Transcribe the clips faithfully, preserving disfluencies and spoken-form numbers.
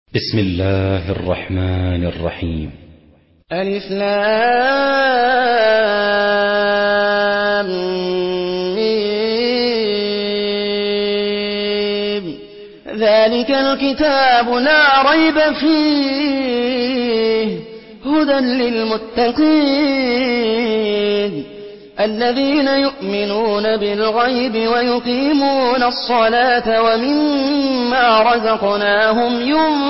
بسم الله الرحمن الرحيم. ألف لام ميم. ذلك الكتاب لا ريب فيه هدى للمتقين الذين يؤمنون بالغيب ويقيمون الصلاة ومما رزقناهم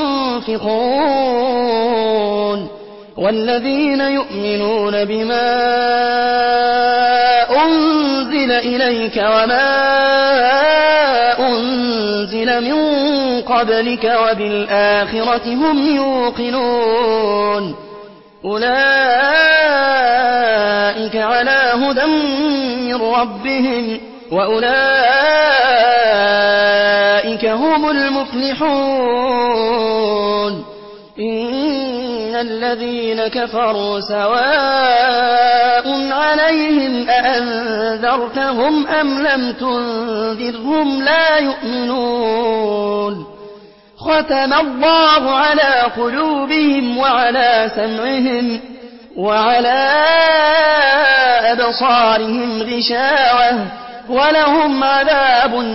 ينفقون والذين يؤمنون بما أنزل إليك وما أنزل من قبلك وبالآخرة هم يوقنون أولئك على هدى من ربهم وأولئك هم المفلحون. إن الذين كفروا سواء عليهم أأنذرتهم أم لم تنذرهم لا يؤمنون. ختم الله على قلوبهم وعلى سمعهم وعلى أبصارهم غشاوة ولهم عذاب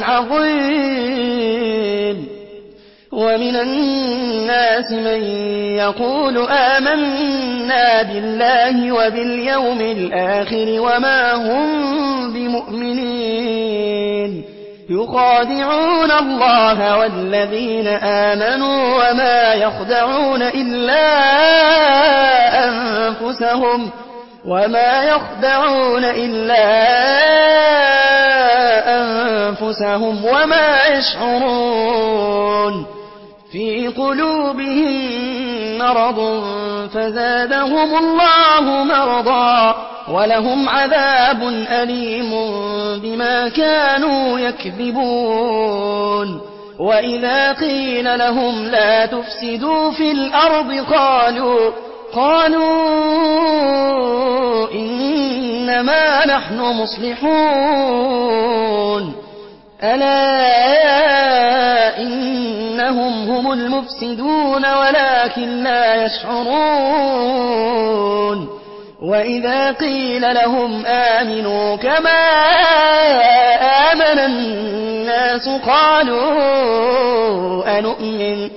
عظيم. ومن الناس من يقول آمنا بالله وباليوم الآخر وما هم بمؤمنين يخادعون الله والذين آمنوا وما يخدعون إلا أنفسهم وما يخدعون إلا أنفسهم وما يشعرون. في قلوبهم مرض فزادهم الله مرضا ولهم عذاب أليم بما كانوا يكذبون. وإذا قيل لهم لا تفسدوا في الأرض قالوا قالوا إنما نحن مصلحون ألا إنهم هم المفسدون ولكن لا يشعرون. وإذا قيل لهم آمنوا كما آمن الناس قالوا أنؤمن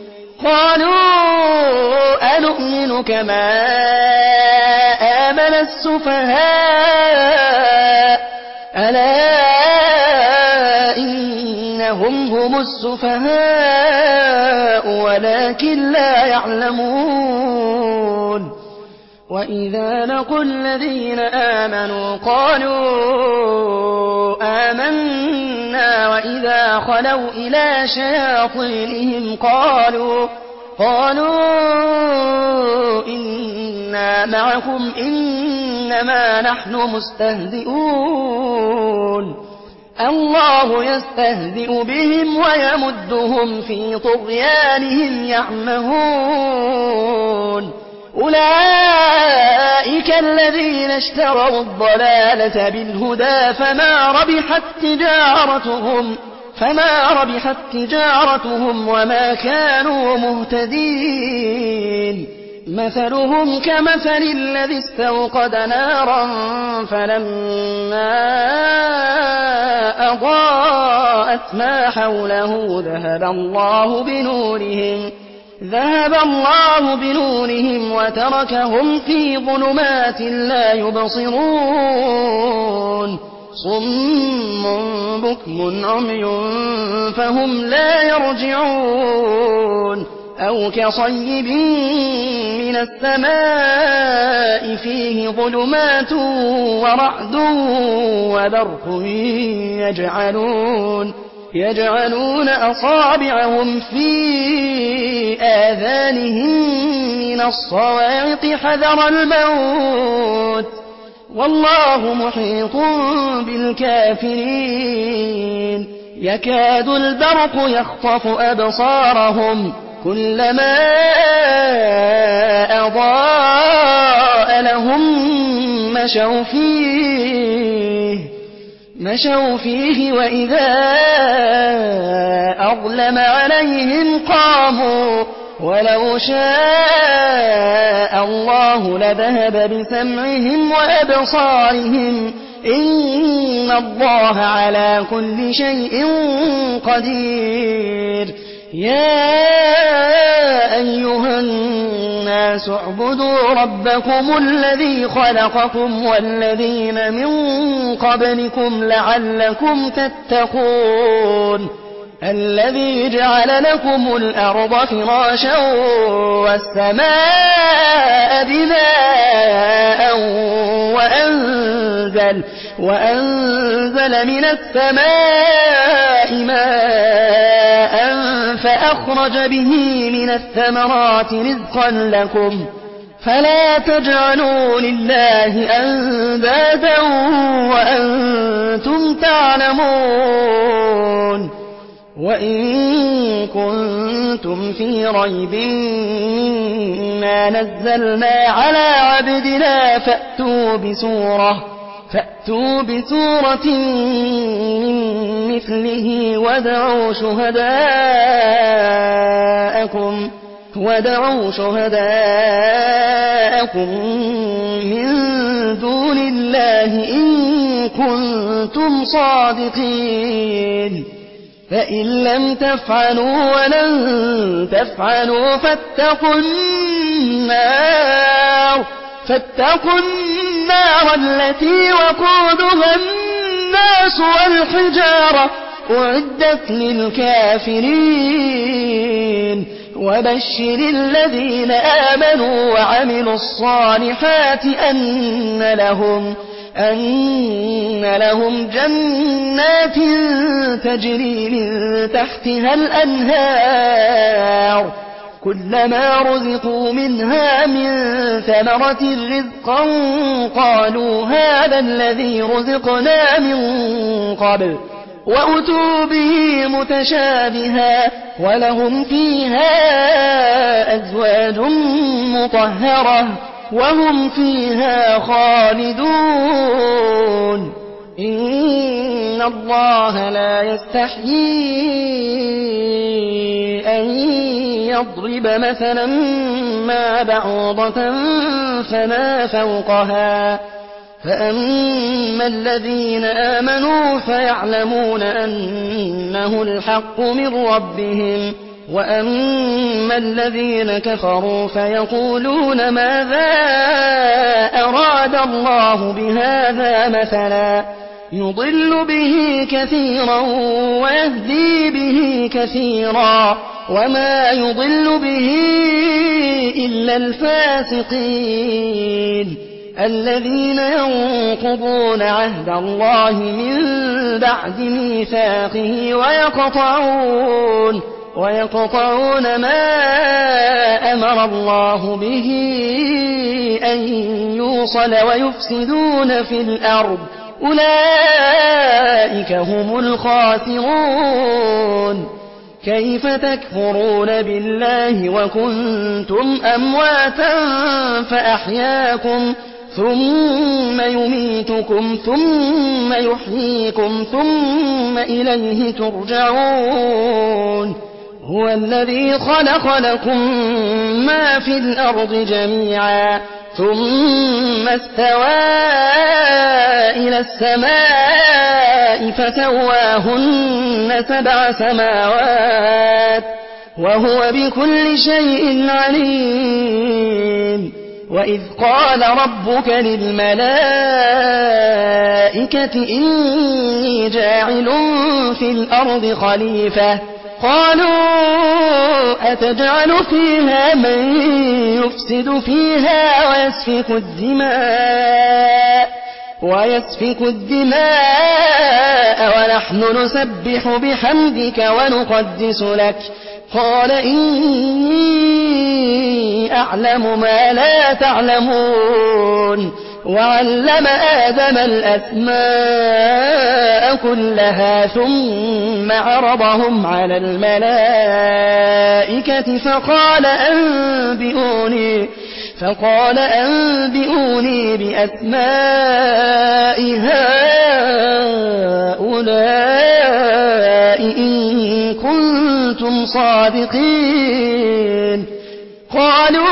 قالوا أنؤمن كما آمن السفهاء ألا إنهم هم السفهاء ولكن لا يعلمون. وإذا لقوا الذين آمنوا قالوا آمنا وإذا خلوا إلى شياطينهم قالوا قالوا إنا معكم إنما نحن مستهزئون. الله يستهزئ بهم ويمدهم في طغيانهم يعمهون. أولئك الذين اشتروا الضلالة بالهدى فما ربحت تجارتهم فما ربحت تجارتهم وما كانوا مهتدين. مثلهم كمثل الذي استوقد نارا فلما أضاءت ما حوله ذهب الله بنورهم ذهب الله بنورهم وتركهم في ظلمات لا يبصرون. صم بكم عمي فهم لا يرجعون. أو كصيب من السماء فيه ظلمات ورعد وبرق يجعلون يجعلون أصابعهم في آذانهم من الصواعق حذر الموت والله محيط بالكافرين. يكاد البرق يخطف أبصارهم كلما أضاء لهم مشوا فيه مشوا فيه وإذا أظلم عليهم قاموا ولو شاء الله لذهب بسمعهم وأبصارهم إن الله على كل شيء قدير يا أيها الناس اعبدوا ربكم الذي خلقكم والذين من قبلكم لعلكم تتقون الذي جعل لكم الأرض فراشا والسماء بناء وأنزل, وأنزل من السماء ماء فأخرج به من الثمرات رزقا لكم فلا تجعلوا لله أندادا وأنتم تعلمون وإن كنتم في ريب مما نزلنا على عبدنا فأتوا بسورة, فأتوا بسورة من مثله وادعوا شهداءكم, وادعوا شهداءكم من دون الله إن كنتم صادقين فإن لم تفعلوا ولن تفعلوا فاتقوا النار, فاتقوا النار التي وقودها الناس والحجارة أعدت للكافرين وبشر الذين آمنوا وعملوا الصالحات أن لهم أن لهم جنات تجري من تحتها الأنهار كلما رزقوا منها من ثمرة رزقا قالوا هذا الذي رزقنا من قبل وأتوا به متشابها ولهم فيها أزواج مطهرة وهم فيها خالدون إن الله لا يستحيي أن يضرب مثلا ما بعوضة فما فوقها فأما الذين آمنوا فيعلمون أنه الحق من ربهم وأما الذين كفروا فيقولون ماذا أراد الله بهذا مثلا يضل به كثيرا ويهدي به كثيرا وما يضل به إلا الفاسقين الذين ينقضون عهد الله من بعد ميثاقه ويقطعون ويقطعون ما أمر الله به أن يوصل ويفسدون في الأرض أولئك هم الخاسرون كيف تكفرون بالله وكنتم أمواتا فأحياكم ثم يميتكم ثم يحييكم ثم إليه ترجعون هو الذي خلق لكم ما في الأرض جميعا ثم استوى إلى السماء فسواهن سبع سماوات وهو بكل شيء عليم وإذ قال ربك للملائكة إني جاعل في الأرض خليفة قالوا أتجعل فيها من يفسد فيها ويسفك الدماء ويسفك الدماء ونحن نسبح بحمدك ونقدس لك قال إني أعلم ما لا تعلمون وعلم آدم الأسماء كلها ثم عرضهم على الملائكة فقال أنبئوني فقال أنبئوني بأسماء هؤلاء إن كنتم صادقين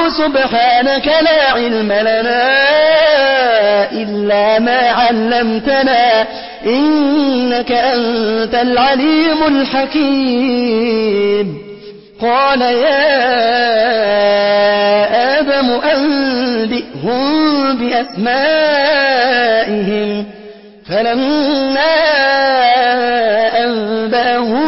قالوا سبحانك لا علم لنا إلا ما علمتنا إنك أنت العليم الحكيم قال يا آدم أنبئهم بأسمائهم فلما أنبأهم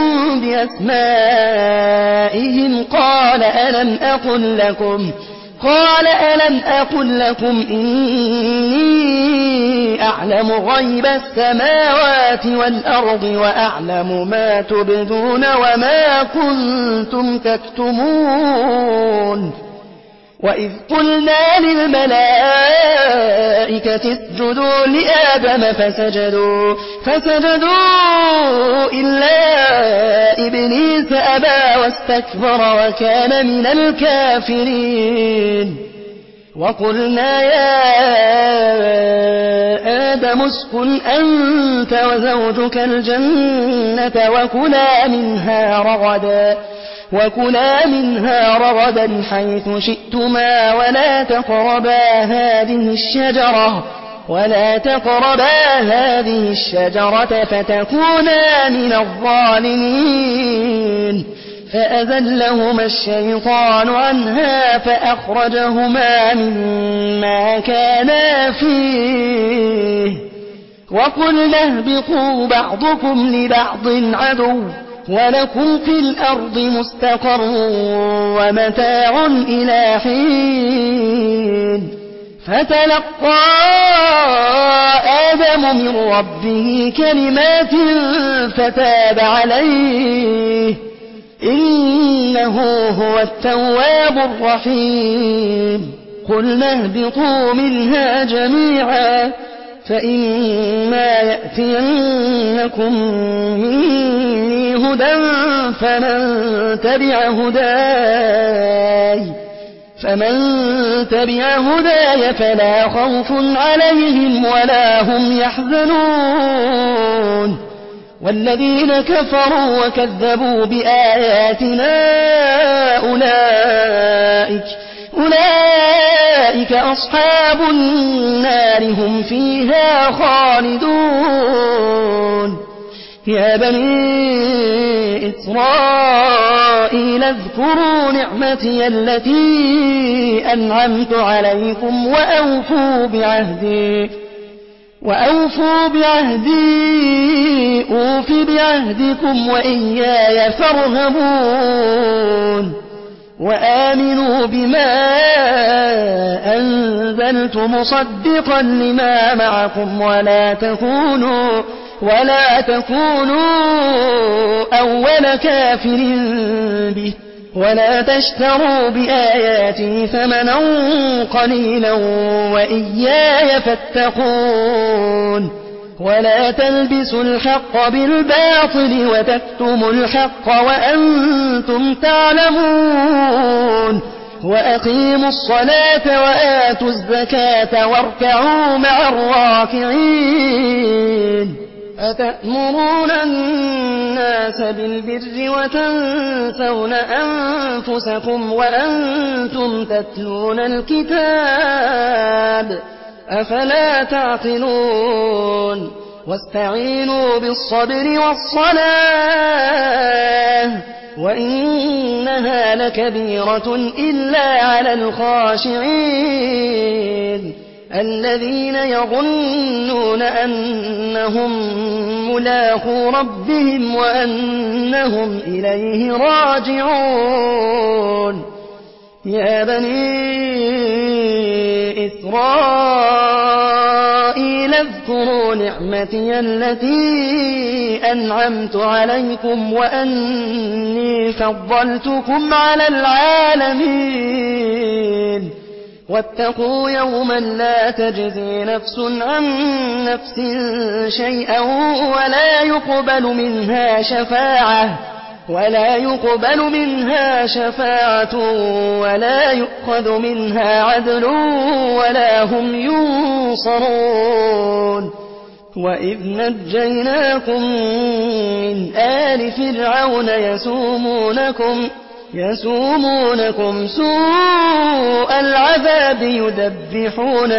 بأسمائهم قال ألم أقل لكم قال ألم أقل لكم إني أعلم غيب السماوات والأرض وأعلم ما تبدون وما كنتم تكتمون وإذ قلنا للملائكة اسجدوا لآدم فسجدوا فسجدوا إلا إبليس أبى واستكبر وكان من الكافرين وقلنا يا آدم اسكن أنت وزوجك الجنة وكلا منها رغدا وكلا منها رغدا حيث شئتما ولا تقربا هذه الشجرة ولا تقربا هذه الشجرة فتكونا من الظالمين فأذلهما الشيطان عنها فأخرجهما مما كانا فيه وقلنا اهبطوا بعضكم لبعض عدو ولكم في الأرض مستقر ومتاع إلى حين فتلقى آدم من ربه كلمات فتاب عليه إنه هو التواب الرحيم قلنا اهبطوا منها جميعا فإما يأتينكم مني هدى فمن تبع هداي فمن تبع هداي فلا خوف عليهم ولا هم يحزنون والذين كفروا وكذبوا بآياتنا أولئك أولئك أصحاب النار هم فيها خالدون يا بني إسرائيل اذكروا نعمتي التي أنعمت عليكم وأوفوا بعهدي وأوفوا بعهدي أوف بعهدكم وإياي فارهبون وآمنوا بما أنزلت مصدقا لما معكم ولا تكونوا ولا تكونوا أول كافر به ولا تشتروا بآياتي ثمنا قليلا وإياي فاتقون ولا تلبسوا الحق بالباطل وتكتموا الحق وأنتم تعلمون وأقيموا الصلاة وآتوا الزكاة واركعوا مع الراكعين أتأمرون الناس بالبر وتنسون أنفسكم وأنتم تتلون الكتاب أفلا تعقلون واستعينوا بالصبر والصلاة وإنها لكبيرة إلا على الخاشعين الذين يظنون أنهم ملاقو ربهم وأنهم إليه راجعون يا بني إسرائيل اذكروا نعمتي التي أنعمت عليكم وأني فضلتكم على العالمين واتقوا يوما لا تجزي نفس عن نفس شيئا ولا يقبل منها شفاعة ولا يقبل منها شفاعة ولا يؤخذ منها عدل ولا هم ينصرون وإذ نجيناكم من آل فرعون يسومونكم يسومونكم سوء العذاب يذبحون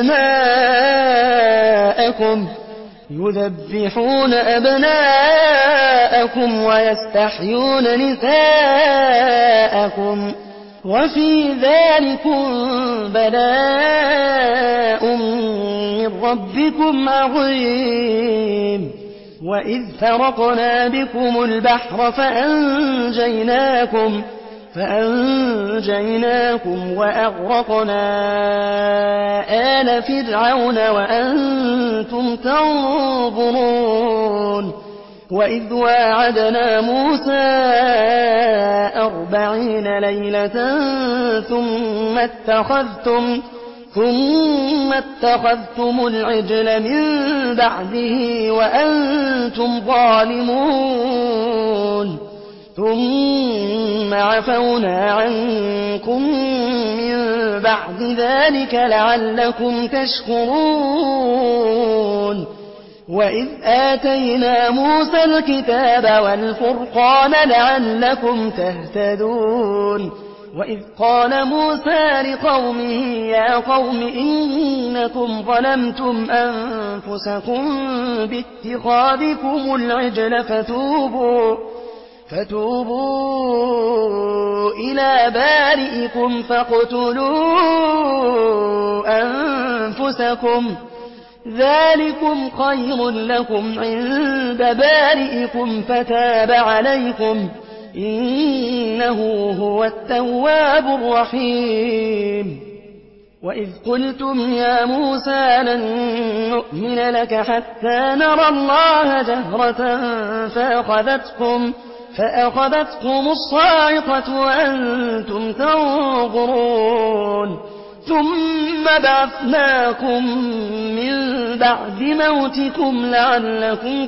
أبناءكم يذبحون أبناءكم ويستحيون نساءكم وفي ذلكم بلاء من ربكم عظيم وإذ فرقنا بكم البحر فأنجيناكم فأنجيناكم وأغرقنا آل فرعون وأنتم تنظرون وإذ واعدنا موسى أربعين ليلة ثم اتخذتم ثم اتخذتم العجل من بعده وأنتم ظالمون ثم عفونا عنكم من بعد ذلك لعلكم تشكرون وإذ آتينا موسى الكتاب والفرقان لعلكم تهتدون وإذ قال موسى لقومه يا قوم إنكم ظلمتم أنفسكم باتخاذكم العجل فتوبوا فتوبوا إلى بارئكم فاقتلوا أنفسكم ذلكم خير لكم عند بارئكم فتاب عليكم إنه هو التواب الرحيم وإذ قلتم يا موسى لن نؤمن لك حتى نرى الله جهرة فأخذتكم فأخذتكم الصاعقة وأنتم تنظرون ثم بعثناكم من بعد موتكم لعلكم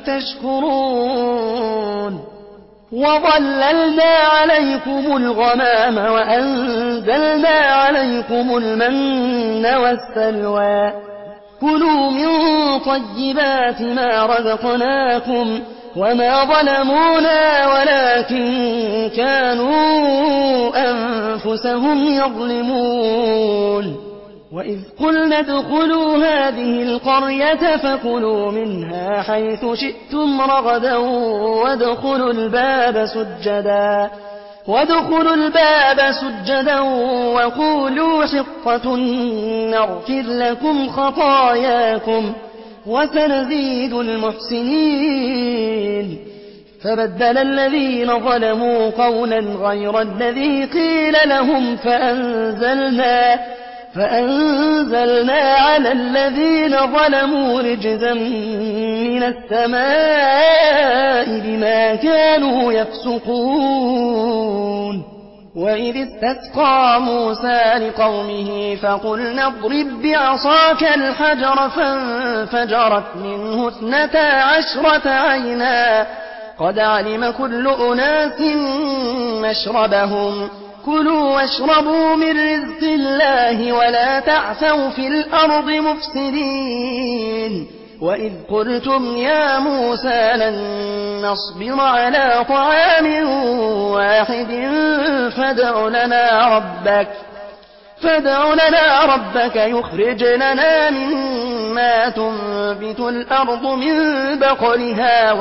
تشكرون وظللنا عليكم الغمام وأنزلنا عليكم المن والسلوى كلوا من طيبات ما رزقناكم وما ظلمونا ولكن كانوا أنفسهم يظلمون وإذ قلنا ادخلوا هذه القرية فكلوا منها حيث شئتم رغدا وادخلوا الباب سجدا وادخلوا الباب سجدا وقولوا حطة نغفر لكم خطاياكم وسنزيد المحسنين فبدل الذين ظلموا قولا غير الذي قيل لهم فأنزلنا فأنزلنا على الذين ظلموا رجزا من السماء بما كانوا يفسقون وإذ استسقى موسى لقومه فقلنا اضرب بعصاك الحجر فانفجرت منه اثنتا عشرة عينا قد علم كل أناس مشربهم كلوا واشربوا من رزق الله ولا تعثوا في الأرض مفسدين وإذ قلتم يا موسى لن نصبر على طعام واحد فادع لنا ربك فادع لنا ربك يخرج لنا مما تنبت الأرض من بقلها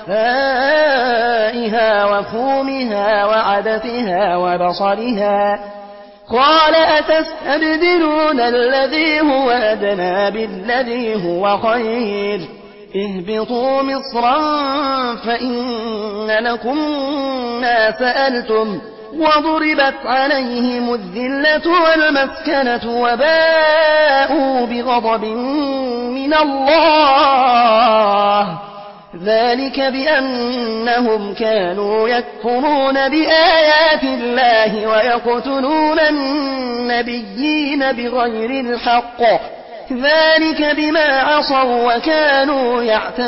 وقثائها وفومها وعدسها وبصلها قال أتستبدلون الذي هو أدنى بالذي هو خير اهبطوا مصرا فإن لكم ما سألتم وضربت عليهم الذلة والمسكنة وباءوا بغضب من الله ذلك بأنهم كانوا يكفرون بآيات الله ويقتلون النبيين بغير الحق ذلك بما عصوا وكانوا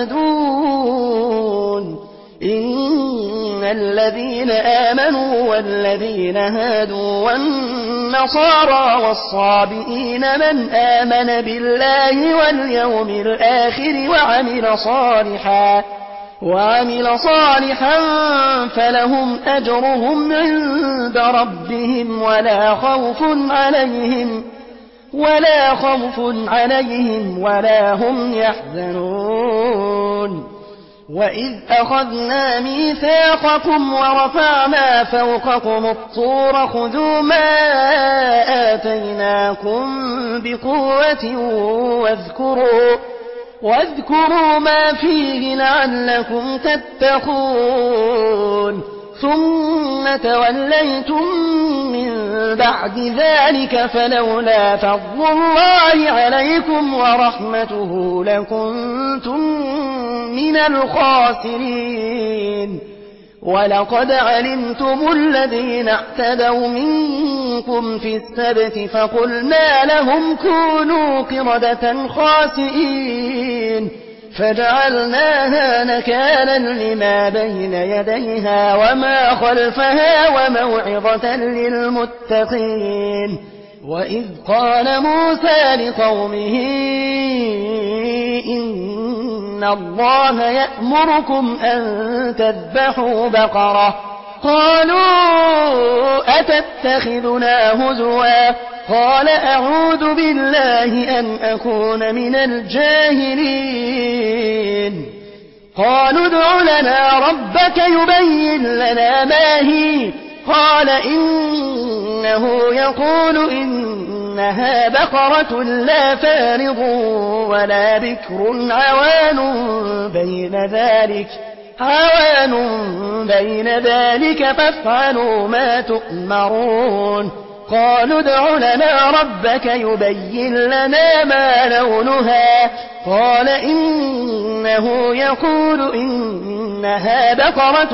يعتدون إن الذين آمنوا والذين هادوا والنصارى والصابئين من آمن بالله واليوم الآخر وعمل صالحا وعمل صالحا فلهم أجرهم عند ربهم ولا خوف عليهم ولا خوف عليهم ولا هم يحزنون وإذ أخذنا ميثاقكم ورفعنا فوقكم الطور خذوا ما آتيناكم بقوة واذكروا واذكروا ما فيه لعلكم تتقون ثم توليتم من بعد ذلك فلولا فضل الله عليكم ورحمته لكنتم من الخاسرين ولقد علمتم الذين اعتدوا منكم في السبت فقلنا لهم كونوا قردة خاسئين فجعلناها نكالا لما بين يديها وما خلفها وموعظة للمتقين وإذ قال موسى لقومه إن الله يأمركم أن تذبحوا بقرة قالوا أتتخذنا هزوا قال أعوذ بالله أن أكون من الجاهلين قالوا ادع لنا ربك يبين لنا ما هي قال إنه يقول إنها بقرة لا فارض ولا بكر عوان بين ذلك عوان بين ذلك فافعلوا ما تؤمرون قالوا ادع لنا ربك يبين لنا ما لونها قال إنه يقول إنها بقرة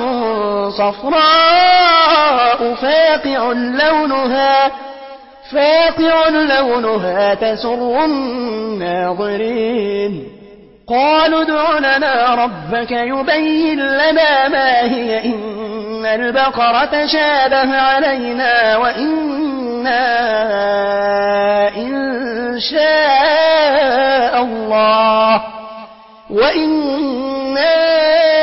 صفراء فاقع لونها فاقع لونها تسر الناظرين قالوا ادع لنا ربك يبين لنا ما هي إن البقرة شابه علينا وإنا إن شاء الله وإنا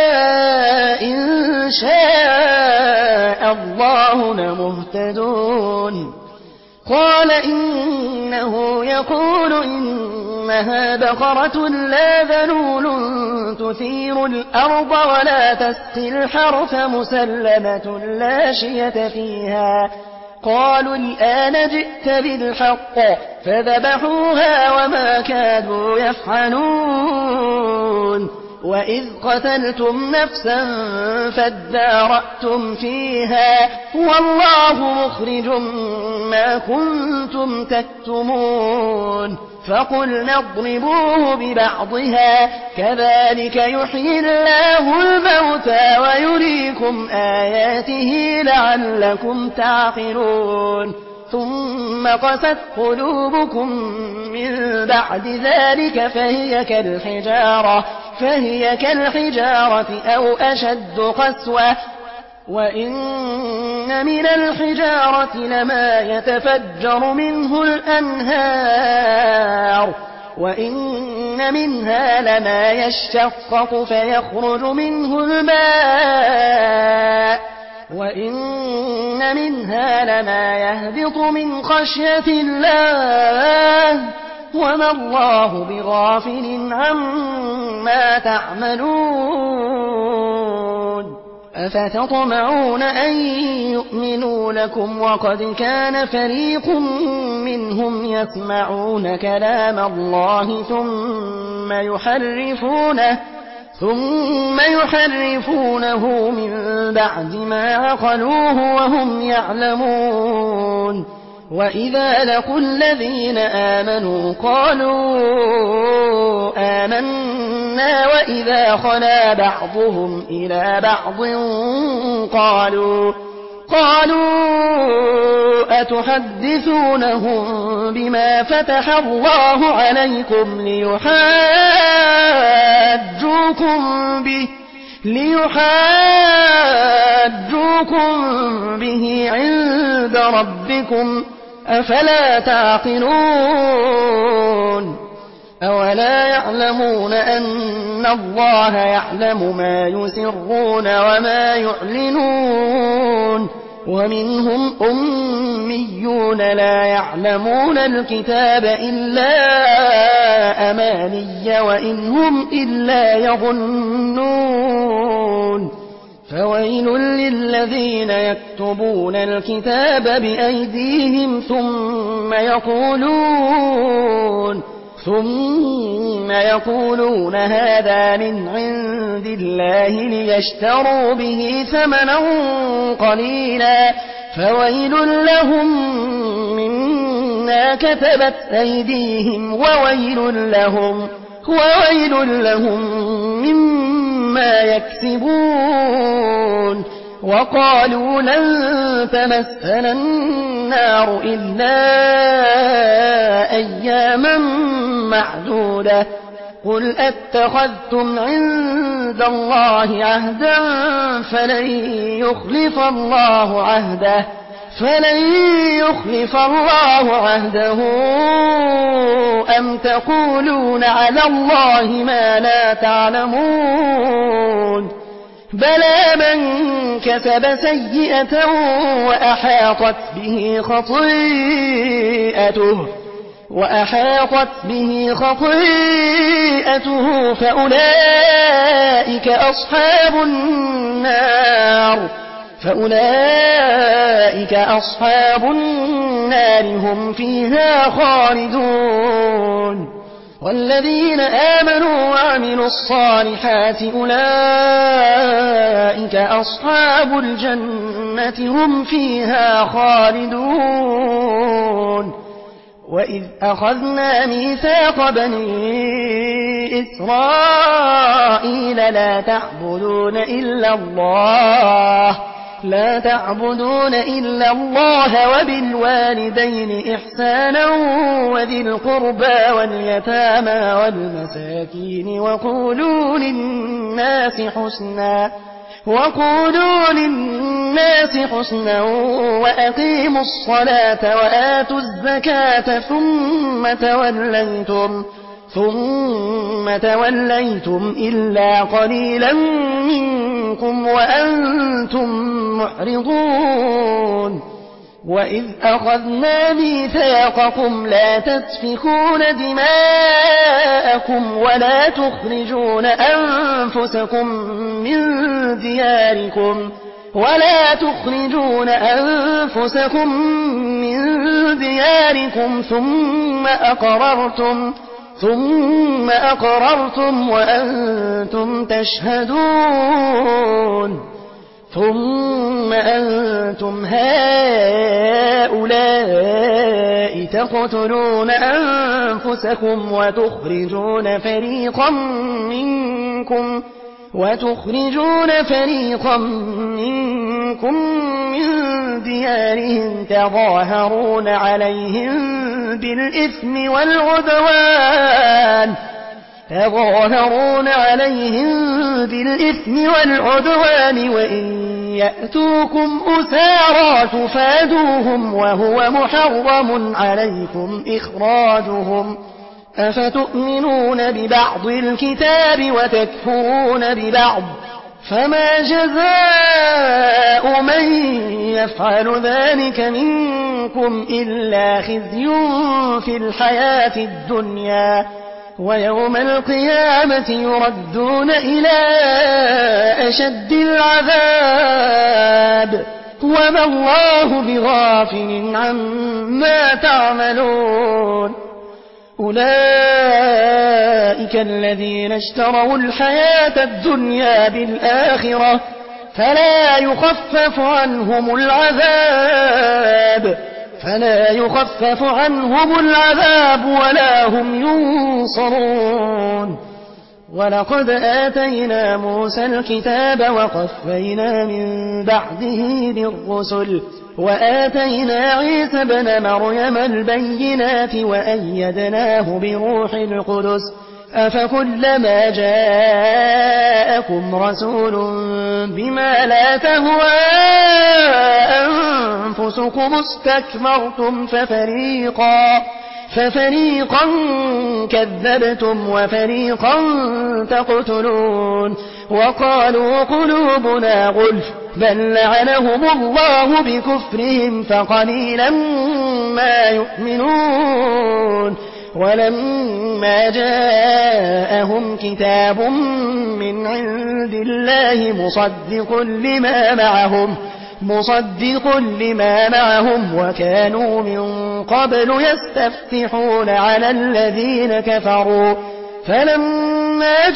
إن شاء الله لمهتدون قال إنه يقول إنها بقرة لا ذلول تثير الأرض ولا تسقي الحرث مسلمة لا شية فيها قالوا الآن جئت بالحق فذبحوها وما كادوا يفعلون وإذ قتلتم نفسا فادارأتم فيها والله مخرج ما كنتم تكتمون فقلنا اضربوه ببعضها كذلك يحيي الله الموتى ويريكم آياته لعلكم تعقلون ثم قست قلوبكم من بعد ذلك فهي كالحجارة فهي كالحجارة أو أشد قسوة وإن من الحجارة لما يتفجر منه الأنهار وإن منها لما يشقق فيخرج منه الماء وإن منها لما يهبط من خشية الله وما الله بغافل عما تعملون أفتطمعون أن يؤمنوا لكم وقد كان فريق منهم يسمعون كلام الله ثم يحرفونه ثم يحرفونه من بعد ما عقلوه وهم يعلمون وإذا لقوا الذين آمنوا قالوا آمنا وإذا خلا بعضهم إلى بعض قالوا قالوا أتحدثونهم بما فتح الله عليكم ليحاجوكم به ليحاجوكم به عند ربكم أفلا تعقلون أولا يعلمون أن الله يعلم ما يسرون وما يعلنون ومنهم أميون لا يعلمون الكتاب إلا أماني وإن هم إلا يظنون فويل للذين يكتبون الكتاب بأيديهم ثم يقولون ثم يقولون هذا من عند الله ليشتروا به ثمنا قليلا فويل لهم مما كتبت أيديهم وويل لهم وويل لهم مما يكسبون وقالوا لن تمسنا النار إلا أياما معدودة قل أتخذتم عند الله عهدا فلن يخلف الله عهده فلن يخلف الله عهده أم تقولون على الله ما لا تعلمون بلى من كسب سيئة وأحاطت به خطيئته وأحاطت به خطيئته فأولئك أصحاب النار فأولئك أصحاب النار هم فيها خالدون والذين آمنوا وعملوا الصالحات أولئك أصحاب الجنة هم فيها خالدون وإذ أخذنا ميثاق بني إسرائيل لا تعبدون إلا الله لا تعبدون إلا الله وبالوالدين إحسانا وذي القربى واليتامى والمساكين وقولوا للناس حسنا وقولوا للناس حسنا وأقيموا الصلاة وآتوا الزكاة ثم توليتم ثم توليتم إلا قليلا منكم وأنتم معرضون وإذ أخذنا ميثاقكم لا تسفكون دماءكم ولا تخرجون أنفسكم من دياركم ولا تخرجون أنفسكم من دياركم ثم أقررتم ثم أقررتم وأنتم تشهدون ثم أنتم هؤلاء تقتلون أنفسكم وتخرجون فريقا منكم وتخرجون فريقا منكم من ديارهم تظاهرون عليهم بالإثم والعدوان تظاهرون عليهم بالإثم والعدوان وإن يأتوكم أسارى تفادوهم وهو محرم عليكم إخراجهم أفتؤمنون ببعض الكتاب وتكفرون ببعض فما جزاء من يفعل ذلك منكم إلا خزي في الحياة الدنيا ويوم القيامة يردون إلى أشد العذاب وما الله بغافل عما تعملون أولئك الذين اشتروا الحياة الدنيا بالآخرة فلا يخفف عنهم العذاب فلا يخفف عنهم العذاب ولا هم ينصرون ولقد آتينا موسى الكتاب وقفينا من بعده بالرسل وآتينا عيسى ابن مريم البينات وأيدناه بروح القدس أفكلما جاءكم رسول بما لا تهوى أنفسكم استكبرتم ففريقا ففريقا كذبتم وفريقا تقتلون وقالوا قلوبنا غلف بل لعنهم الله بكفرهم فقليلا ما يؤمنون ولما جاءهم كتاب من عند الله مصدق لما معهم مصدق لما معهم وكانوا من قبل يستفتحون على الذين كفروا فلما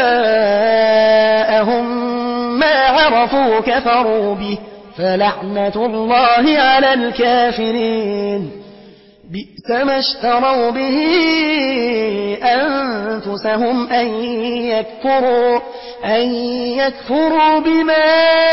جاءهم ما عرفوا كفروا به فلعنة الله على الكافرين بئس ما اشتروا به أنفسهم أن يكفروا أن يكفروا بما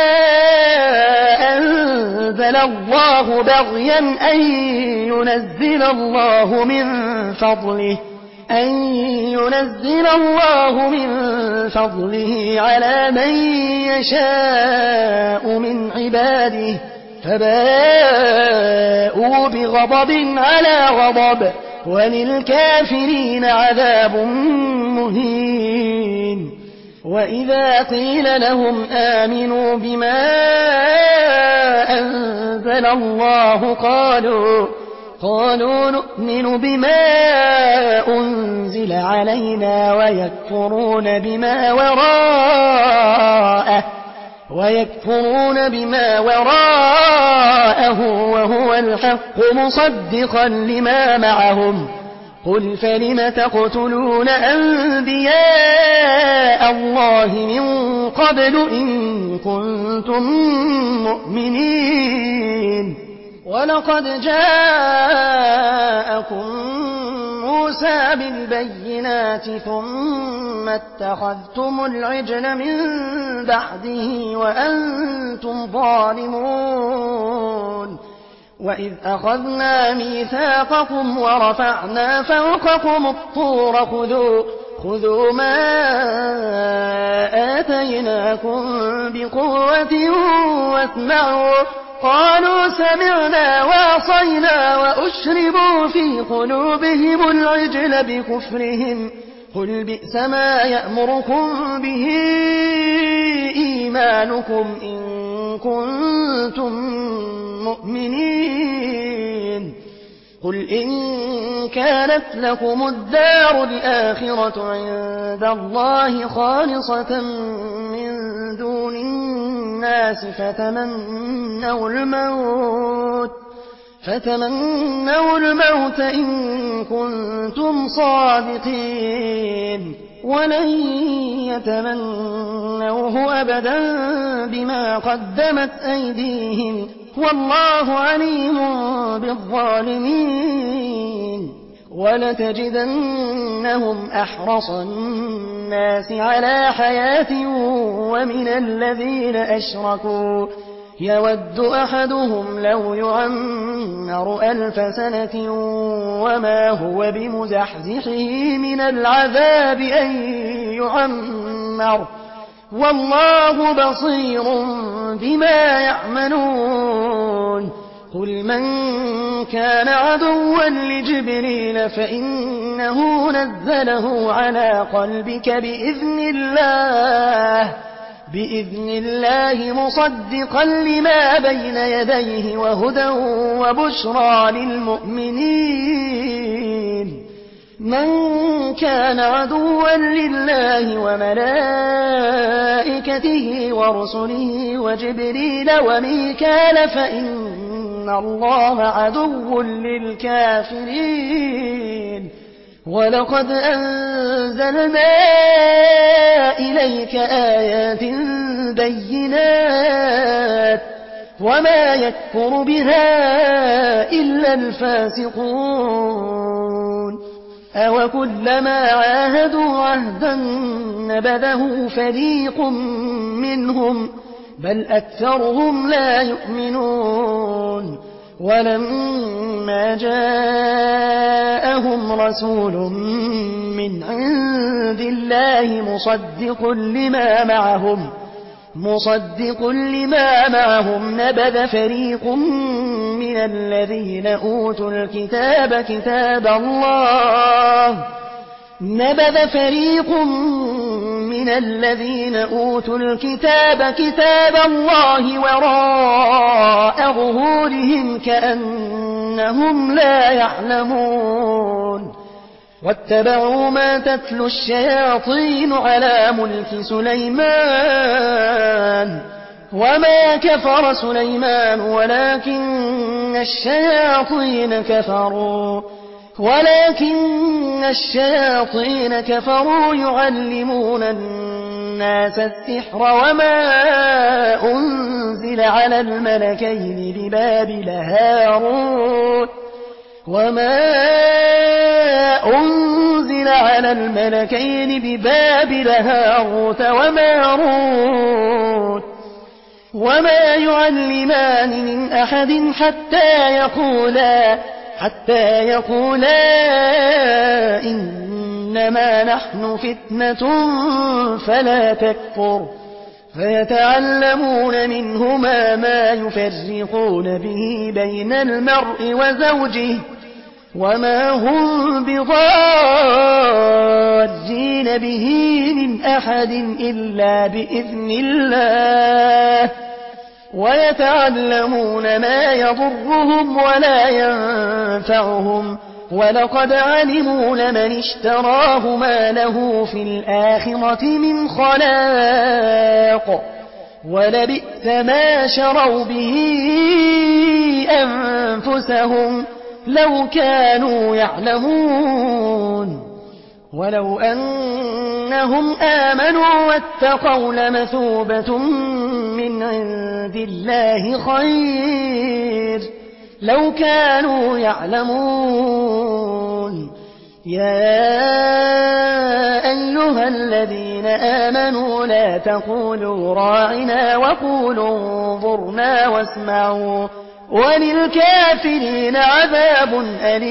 أنزل الله بغيا أن ينزل الله من فضله أن ينزل الله من فضله على من يشاء من عباده فباءوا بغضب على غضب وللكافرين عذاب مهين وإذا قيل لهم آمنوا بما أنزل الله قالوا قالوا نؤمن بما أنزل علينا ويكفرون بما وراءه ويكفرون بما وراءه وهو الحق مصدقا لما معهم قل فلم تقتلون أنبياء الله من قبل إن كنتم مؤمنين ولقد جاءكم موسى بالبينات ثم اتخذتم العجل من بعده وأنتم ظالمون وإذ أخذنا ميثاقكم ورفعنا فوقكم الطور خذوا خذوا ما آتيناكم بقوة واسمعوا قالوا سمعنا وعصينا وأشربوا في قلوبهم العجل بكفرهم قل بئس ما يأمركم به إيمانكم إن كنتم مؤمنين قل إن كانت لكم الدار الآخرة عند الله خالصة من دون الناس فتمنوا الموت فتمنوا الموت إن كنتم صادقين ولن يتمنوه أبدا بما قدمت أيديهم والله عليم بالظالمين ولتجدنهم أحرص الناس على حياة ومن الذين أشركوا يود أحدهم لو يعمر ألف سنة وما هو بمزحزحه من العذاب أن يعمر والله بصير بما يعملون قل من كان عدوا لجبريل فإنه نزله على قلبك بإذن الله بإذن الله مصدقا لما بين يديه وهدى وبشرى للمؤمنين من كان عدوا لله وملائكته ورسله وجبريل وميكال فإن الله عدو للكافرين ولقد أنزلنا إليك آيات بينات وما يكفر بها إلا الفاسقون أوكلما عاهدوا عهدا نبذه فريق منهم بل أكثرهم لا يؤمنون ولما جاءهم رسول من عند الله مصدق لما معهم مصدق لما معهم نبذ فريق من الذين أوتوا الكتاب كتاب الله نبذ فريق من الذين أوتوا الكتاب كتاب الله وراء ظهورهم كأنهم لا يعلمون واتبعوا ما تتلو الشياطين على ملك سليمان وما كفر سليمان ولكن الشياطين كفروا ولكن الشياطين كفروا يعلمون الناس السحر وما أنزل على الملكين ببابل هاروت وما أنزل على الملكين ببابل هاروت وماروت وما يعلمان من أحد حتى يقولا حتى يقولا إنما نحن فتنة فلا تكفر فيتعلمون منهما ما يفرقون به بين المرء وزوجه وما هم بضارين به من أحد إلا بإذن الله ويتعلمون ما يضرهم ولا ينفعهم ولقد علموا لمن اشتراه ما له في الآخرة من خلاق ولبئس ما شروا به أنفسهم لو كانوا يعلمون ولو أنهم آمنوا واتقوا لمثوبة من عند الله خير لو كانوا يعلمون يا أيها الذين آمنوا لا تقولوا راعنا وقولوا انظرنا واسمعوا وللكافرين عذاب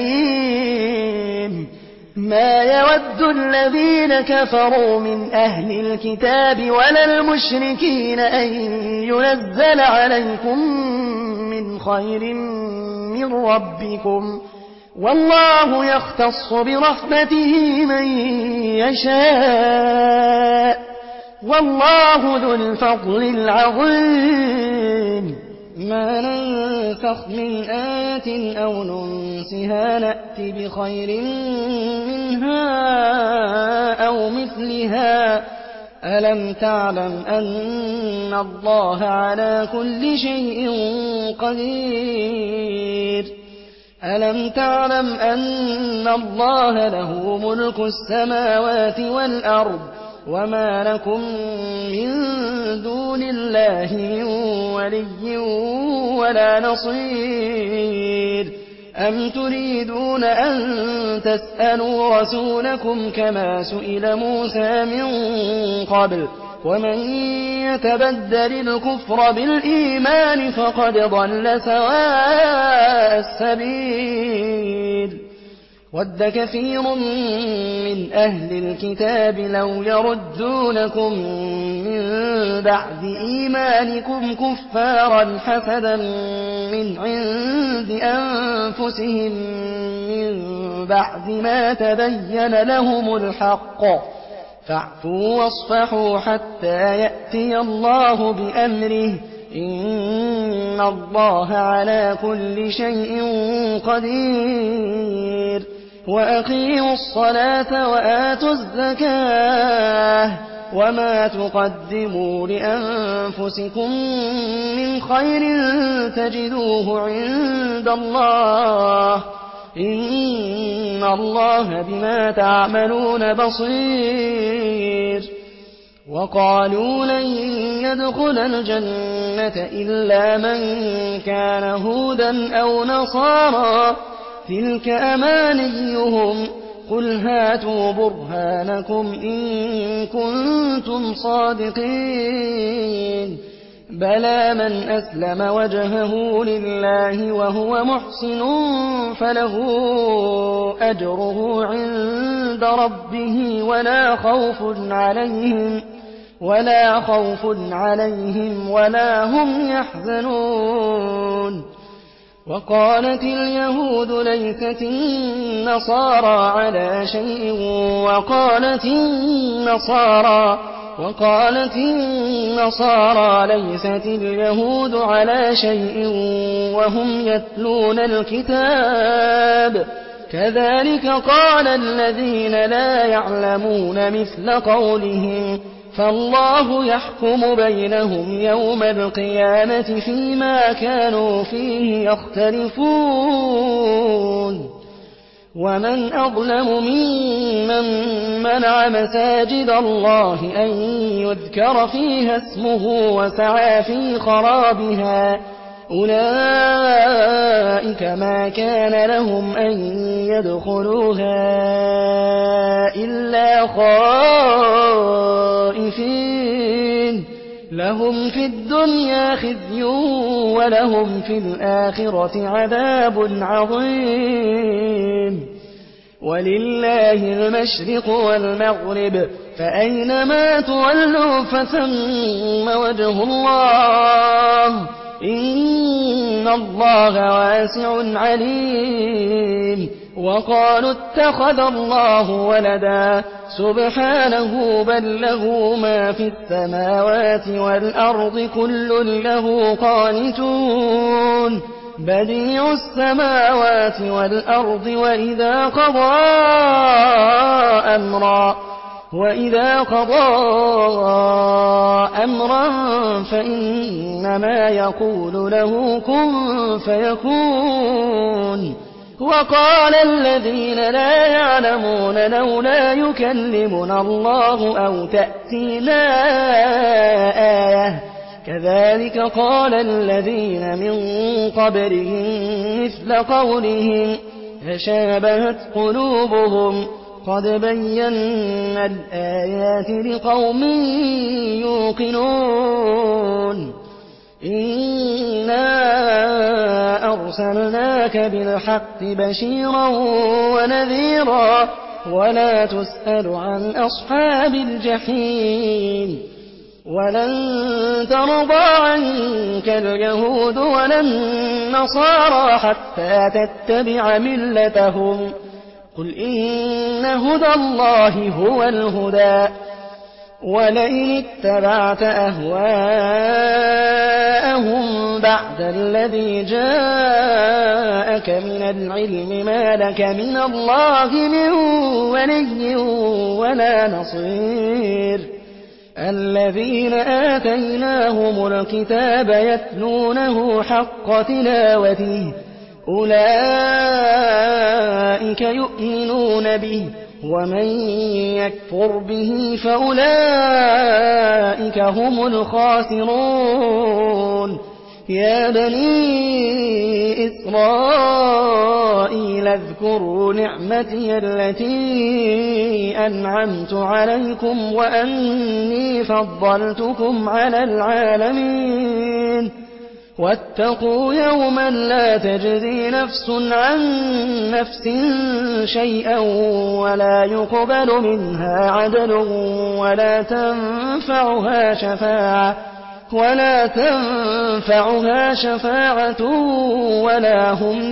أليم ما يود الذين كفروا من أهل الكتاب ولا المشركين أن ينزل عليكم من خير من ربكم والله يختص برحمته من يشاء والله ذو الفضل العظيم ما ننسخ من آية أو ننسها نأتي بخير منها أو مثلها ألم تعلم أن الله على كل شيء قدير ألم تعلم أن الله له ملك السماوات والأرض وما لكم من دون الله من ولي ولا نصير أم تريدون أن تسألوا رسولكم كما سئل موسى من قبل ومن يتبدل الكفر بالإيمان فقد ضل سواء السبيل ود كثير من أهل الكتاب لو يردونكم من بعد إيمانكم كفارا حسدا من عند أنفسهم من بعد ما تبين لهم الحق فاعفوا واصفحوا حتى يأتي الله بأمره إن الله على كل شيء قدير وأقيموا الصلاة وآتوا الزكاة وما تقدموا لأنفسكم من خير تجدوه عند الله إن الله بما تعملون بصير وقالوا لن يدخل الجنة إلا من كان هودا أو نصارى تلك أمانيهم قل هاتوا برهانكم إن كنتم صادقين بلى من أسلم وجهه لله وهو محسن فله أجره عند ربه ولا خوف عليهم ولا خوف عليهم ولا هم يحزنون. وقالت اليهود ليست النصارى على شيء وقالت النصارى وقالت النصارى ليست اليهود على شيء وهم يتلون الكتاب كذلك قال الذين لا يعلمون مثل قولهم فالله يحكم بينهم يوم القيامة فيما كانوا فيه يختلفون. ومن أظلم ممن منع مساجد الله أن يذكر فيها اسمه وسعى في خرابها أولئك ما كان لهم أن يدخلوها إلا خائفين لهم في الدنيا خزي ولهم في الآخرة عذاب عظيم. ولله المشرق والمغرب فأينما تولوا فثم وجه الله إن الله واسع عليم. وقالوا اتخذ الله ولدا سبحانه بل له ما في السماوات والأرض كل له قانتون بديع السماوات والأرض وإذا قضى أمرا وإذا قضى أمرا فإنما يقول له كن فيكون. وقال الذين لا يعلمون لولا يكلمنا الله أو تأتينا آية كذلك قال الذين من قبلهم مثل قولهم تشابهت قلوبهم قد بينا الآيات لقوم يوقنون. إنا أرسلناك بالحق بشيرا ونذيرا ولا تسأل عن أصحاب الجحيم. ولن ترضى عنك اليهود ولا النصارى حتى تتبع ملتهم قل إن هدى الله هو الهدى ولئن اتبعت أهواءهم بعد الذي جاءك من العلم ما لك من الله من ولي ولا نصير. الذين آتيناهم الكتاب يتلونه حق تلاوته أولئك يؤمنون به ومن يكفر به فأولئك هم الخاسرون. يا بني إسرائيل اذكروا نعمتي التي أنعمت عليكم وأني فضلتكم على العالمين. واتقوا يوما لا تجزي نفس عن نفس شيئا ولا يقبل منها عدل ولا تنفعها شفاعة ولا تنفعها شفاعة ولا هم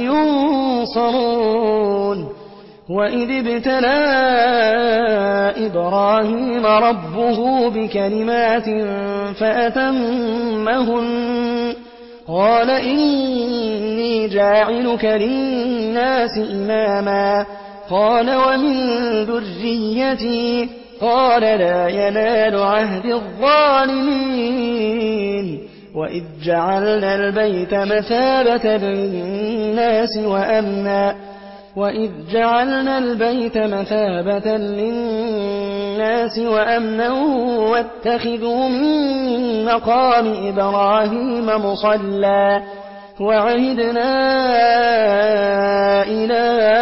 ينصرون. وإذ ابتلى إبراهيم ربه بكلمات فأتمهن قال إني جاعلك للناس إماما قال ومن ذريتي قال لا ينال عهد الظالمين. وإذ جعلنا البيت مثابة للناس وأمنا وإذ جعلنا البيت مثابة للناس وأمنا واتخذوا من مقام إبراهيم مصلى وعهدنا إلى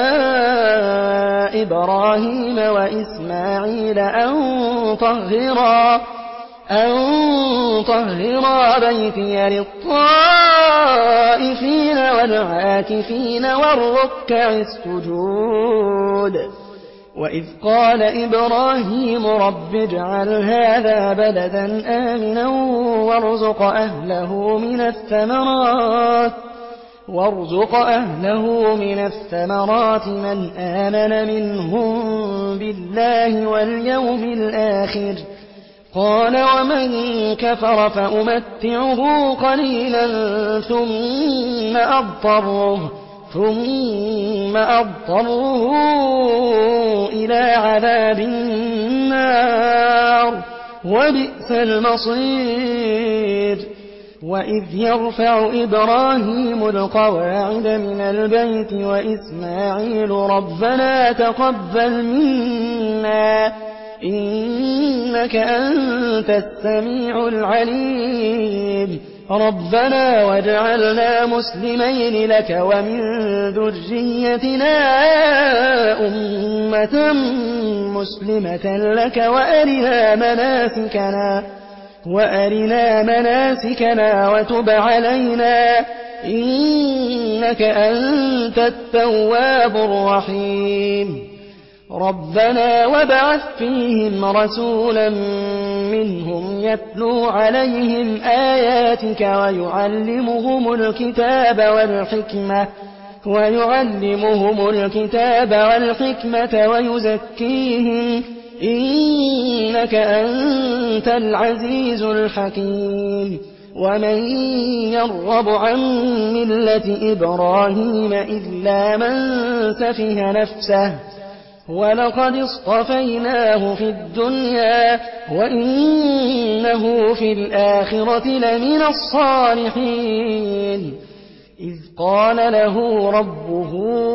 إبراهيم وإسماعيل أن طهرا أن طهرا بيتي للطائفين والعاكفين والركع السجود. وإذ قال إبراهيم رب اجعل هذا بلدا آمنا وارزق أهله من الثمرات وارزق أهله من الثمرات من آمن منهم بالله واليوم الآخر قال ومن كفر فأمتعه قليلا ثم أضطره ثم أضطره إلى عذاب النار وبئس المصير وإذ يرفع إبراهيم القواعد من البيت وإسماعيل ربنا تقبل منا إنك أنت السميع العليم ربنا واجعلنا مسلمين لك ومن ذريتنا أمة مسلمة لك وأرنا مناسكنا وأرنا مناسكنا وتب علينا إنك أنت التواب الرحيم ربنا وابعث فيهم رسولا منهم يتلو عليهم آياتك ويعلمهم الكتاب والحكمة ويعلمهم الكتاب والحكمة ويزكيهم إنك أنت العزيز الحكيم ومن يرغب عن ملة إبراهيم إلا من سفه نفسه ولقد اصطفيناه في الدنيا وإنه في الآخرة لمن الصالحين إذ قال له ربه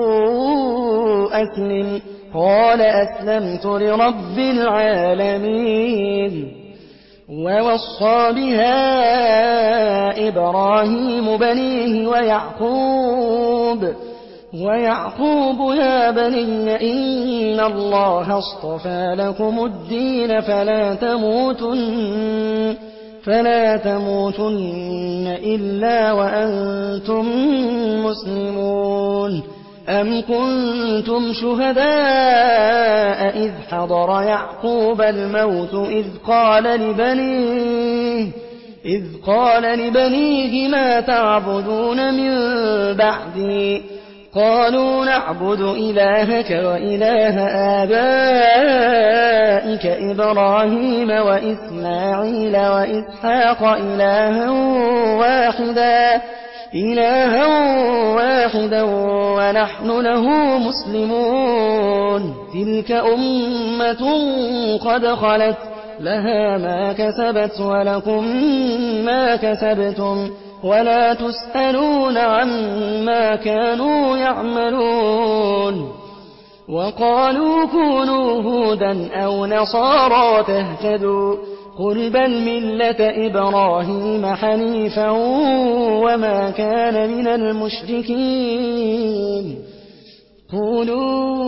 أسلم قال أسلمت لرب العالمين ووصى بها إبراهيم بنيه ويعقوب ويعقوب يا بني إن الله اصطفى لكم الدين فلا تموتن فلا تموتن إلا وأنتم مسلمون أم كنتم شهداء إذ حضر يعقوب الموت إذ قال لبنيه إذ قال لبنيه ما تعبدون من بعدي قالوا نعبد إلهك وإله آبائك إبراهيم وإسماعيل وإسحاق إلها واحدا إلها واحدا ونحن له مسلمون تلك أمة قد خلت لها ما كسبت ولكم ما كسبتم ولا تسألون عما كانوا يعملون وقالوا كونوا هودا أو نصارى تهتدوا قل بل ملة إبراهيم حنيفا وما كان من المشركين قولوا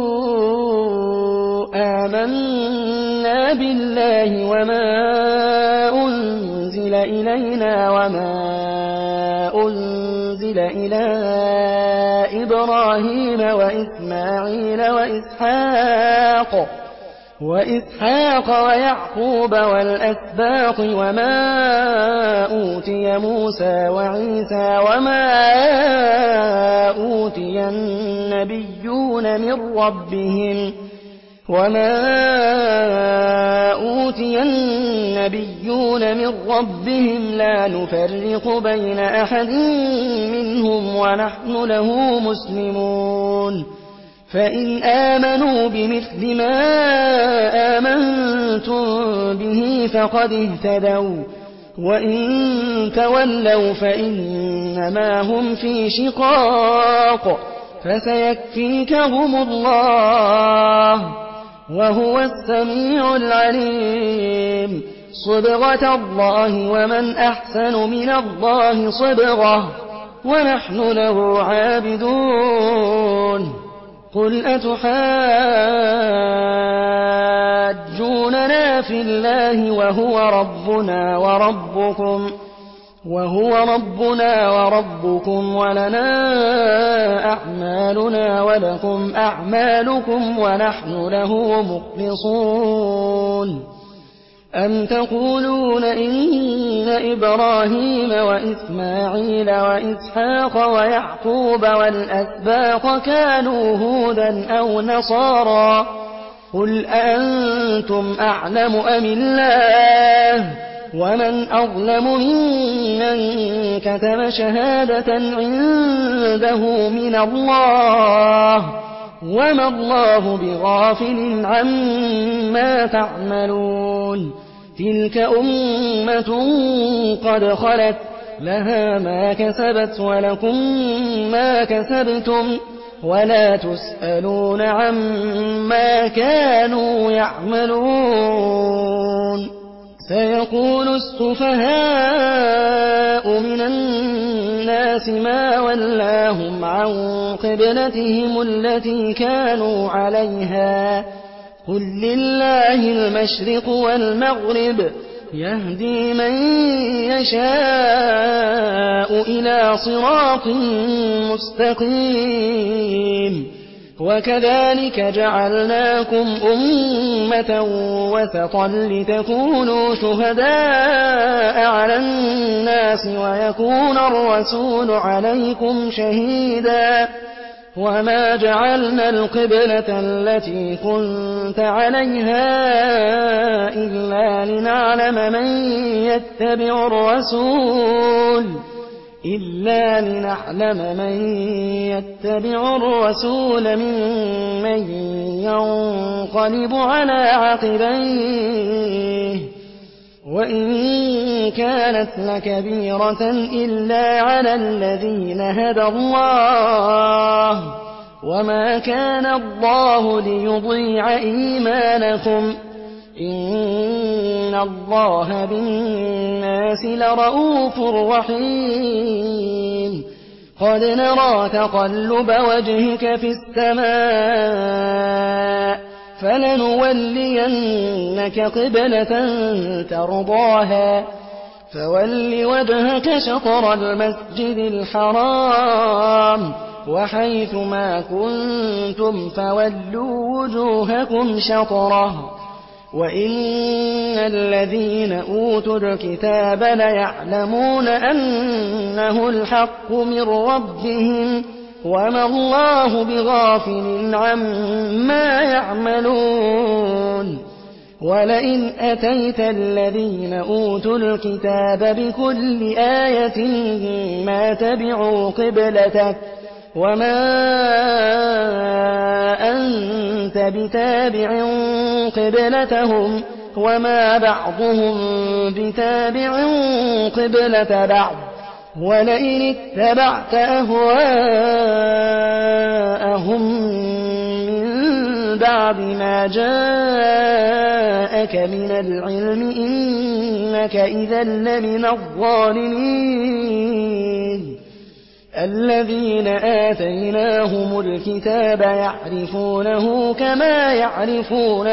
آمنا بالله وما أنزل إلينا وما أنزل إلى إبراهيم وإسماعيل وإسحاق وإسحاق ويعقوب والأسباط وما أوتي موسى وعيسى وما أوتي النبيون من ربهم وما أوتي النبيون من ربهم لا نفرق بين أحد منهم ونحن له مسلمون فإن آمنوا بمثل ما آمنتم به فقد اهتدوا وإن تولوا فإنما هم في شقاق فسيكفيكهم الله وهو السميع العليم صبغة الله ومن أحسن من الله صبغة ونحن له عابدون قل أتحاجوننا في الله وهو ربنا وربكم وهو ربنا وربكم ولنا أعمالنا ولكم أعمالكم ونحن له مخلصون أم تقولون إن إبراهيم وإسماعيل وإسحاق ويعقوب والأسباط كانوا هودا أو نصارى قل أأنتم أعلم أم الله ومن أظلم ممن كتم شهادة عنده من الله وما الله بغافل عما تعملون تلك أمة قد خلت لها ما كسبت ولكم ما كسبتم ولا تسألون عما كانوا يعملون سيقول السفهاء من الناس ما ولاهم عن قبلتهم التي كانوا عليها قل لله المشرق والمغرب يهدي من يشاء إلى صراط مستقيم وكذلك جعلناكم أمة وسطا لتكونوا شهداء على الناس ويكون الرسول عليكم شهيدا وما جعلنا القبلة التي كنت عليها إلا لنعلم من يتبع الرسول إلا لنعلم من يتبع الرسول ممن ينقلب على عقبيه وإن كانت لكبيرة إلا على الذين هدى الله وما كان الله ليضيع إيمانكم إن الله بالناس لرؤوف رحيم قد نرى تقلب وجهك في السماء فلنولينك قبلة ترضاها فول وجهك شطر المسجد الحرام وحيث ما كنتم فولوا وجوهكم شطره وإن الذين أوتوا الكتاب ليعلمون أنه الحق من ربهم وما الله بغافل عما يعملون ولئن أتيت الذين أوتوا الكتاب بكل آية ما تبعوا قبلتك وما أنت بتابع قبلتهم وما بعضهم بتابع قبلة بعض ولئن اتبعت أهواءهم من بعد ما جاءك من العلم إنك إذا لمن الظالمين الذين آتيناهم الكتاب يعرفونه كما يعرفون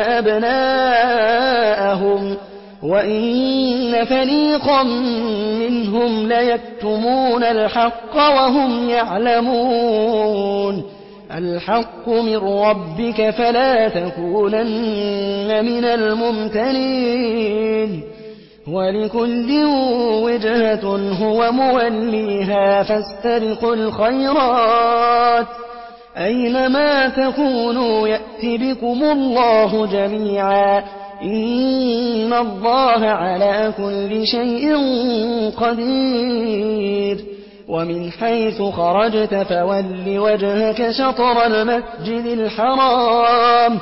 أبناءهم وإن فريقا منهم ليكتمون الحق وهم يعلمون الحق من ربك فلا تكونن من الممتنين ولكل وجهة هو موليها فاستبقوا الخيرات أينما تكونوا يأت بكم الله جميعا إن الله على كل شيء قدير ومن حيث خرجت فول وجهك شطر المسجد الحرام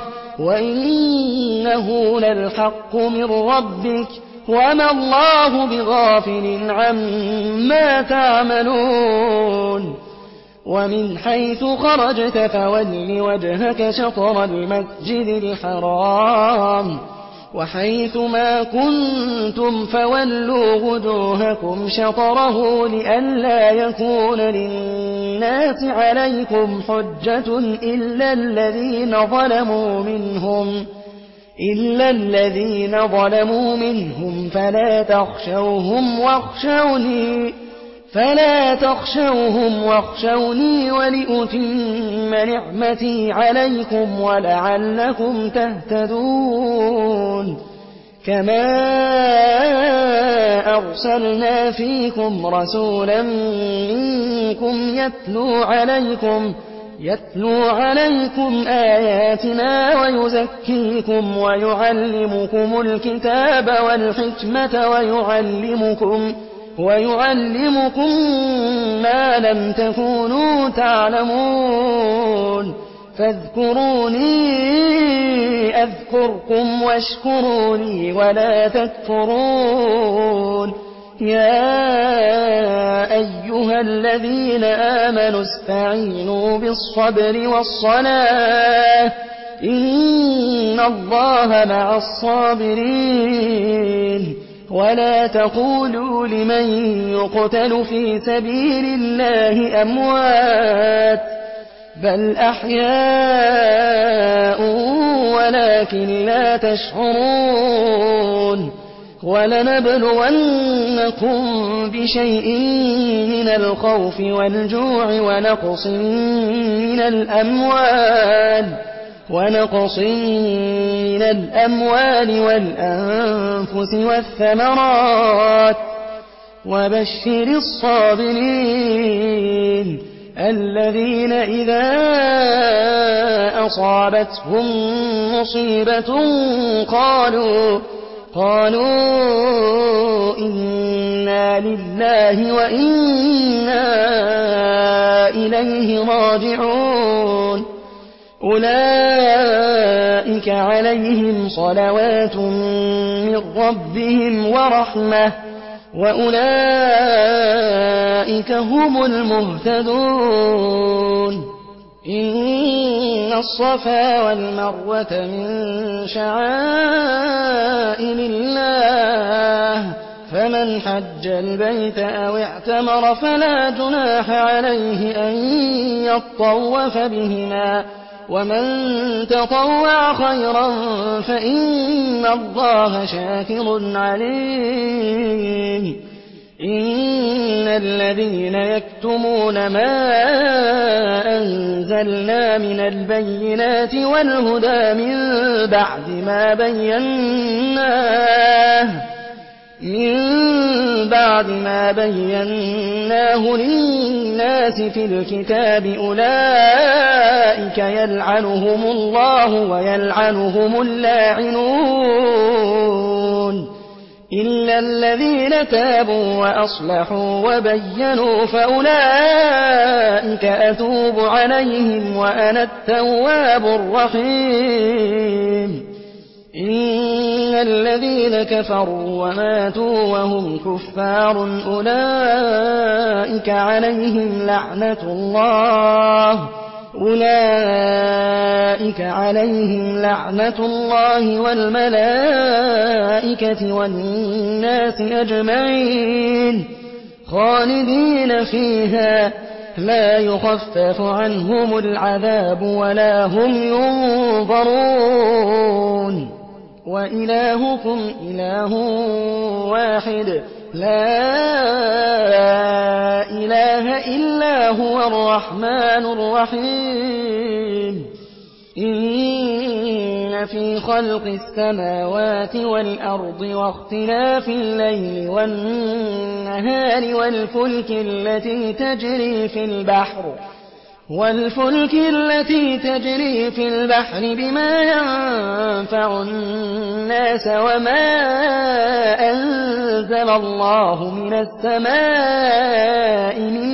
وإنه للحق من ربك وما الله بغافل عما تعملون ومن حيث خرجت فول وجهك شطر المسجد الحرام وحيث ما كنتم فولوا وجوهكم شطره لئلا يكون للناس عليكم حجة إلا الذين ظلموا منهم إلا الذين ظلموا منهم فلا تخشوهم واخشوني فلا تخشوهم واخشوني ولأتم نعمتي عليكم ولعلكم تهتدون كما أرسلنا فيكم رسولا منكم يتلو عليكم يتلو عليكم آياتنا ويزكيكم ويعلمكم الكتاب والحكمة ويعلمكم ويعلمكم ما لم تكونوا تعلمون فاذكروني أذكركم واشكروا لي ولا تكفرون يا أيها الذين آمنوا استعينوا بالصبر والصلاة إن الله مع الصابرين ولا تقولوا لمن يقتل في سبيل الله أموات بل أحياء ولكن لا تشعرون ولنبلونكم بشيء من الخوف والجوع ونقص من الأموال ونقص من الأموال والأنفس والثمرات وبشر الصابرين الذين إذا أصابتهم مصيبة قالوا قالوا إنا لله وإنا إليه راجعون أولئك عليهم صلوات من ربهم ورحمة وأولئك هم المهتدون إن الصفا والمروة من شعائر الله فمن حج البيت أو اعتمر فلا جناح عليه أن يطوف بهما ومن تطوع خيرا فإن الله شاكر عليم إن الذين يكتمون ما أنزلنا من البينات والهدى من بعد ما بيناه من بعد ما بيناه للناس في الكتاب أولئك يلعنهم الله ويلعنهم اللاعنون إلا الذين تابوا وأصلحوا وبينوا فأولئك أتوب عليهم وأنا التواب الرحيم إن الذين كفروا وماتوا وهم كفار أولئك عليهم لعنة الله أولئك عليهم لعنة الله والملائكة والناس أجمعين خالدين فيها لا يخفف عنهم العذاب ولا هم ينظرون وإلهكم إله واحد لا إله إلا هو الرحمن الرحيم إن في خلق السماوات والأرض واختلاف الليل والنهار والفلك التي تجري في البحر والفلك التي تجري في البحر بما ينفع الناس وما أنزل الله من السماء من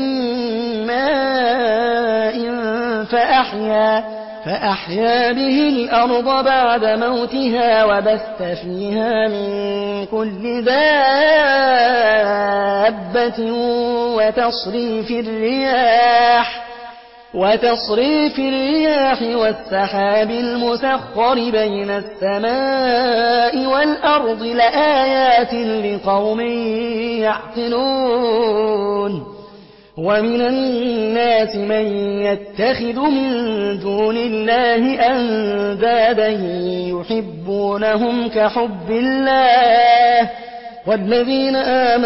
ماء فأحيا فأحيا به الأرض بعد موتها وبث فيها من كل دابة وتصريف الرياح وتصريف الرياح والسحاب المسخر بين السماء والأرض لآيات لقوم يعقلون ومن الناس من يتخذ من دون الله أندادا يحبونهم كحب الله والذين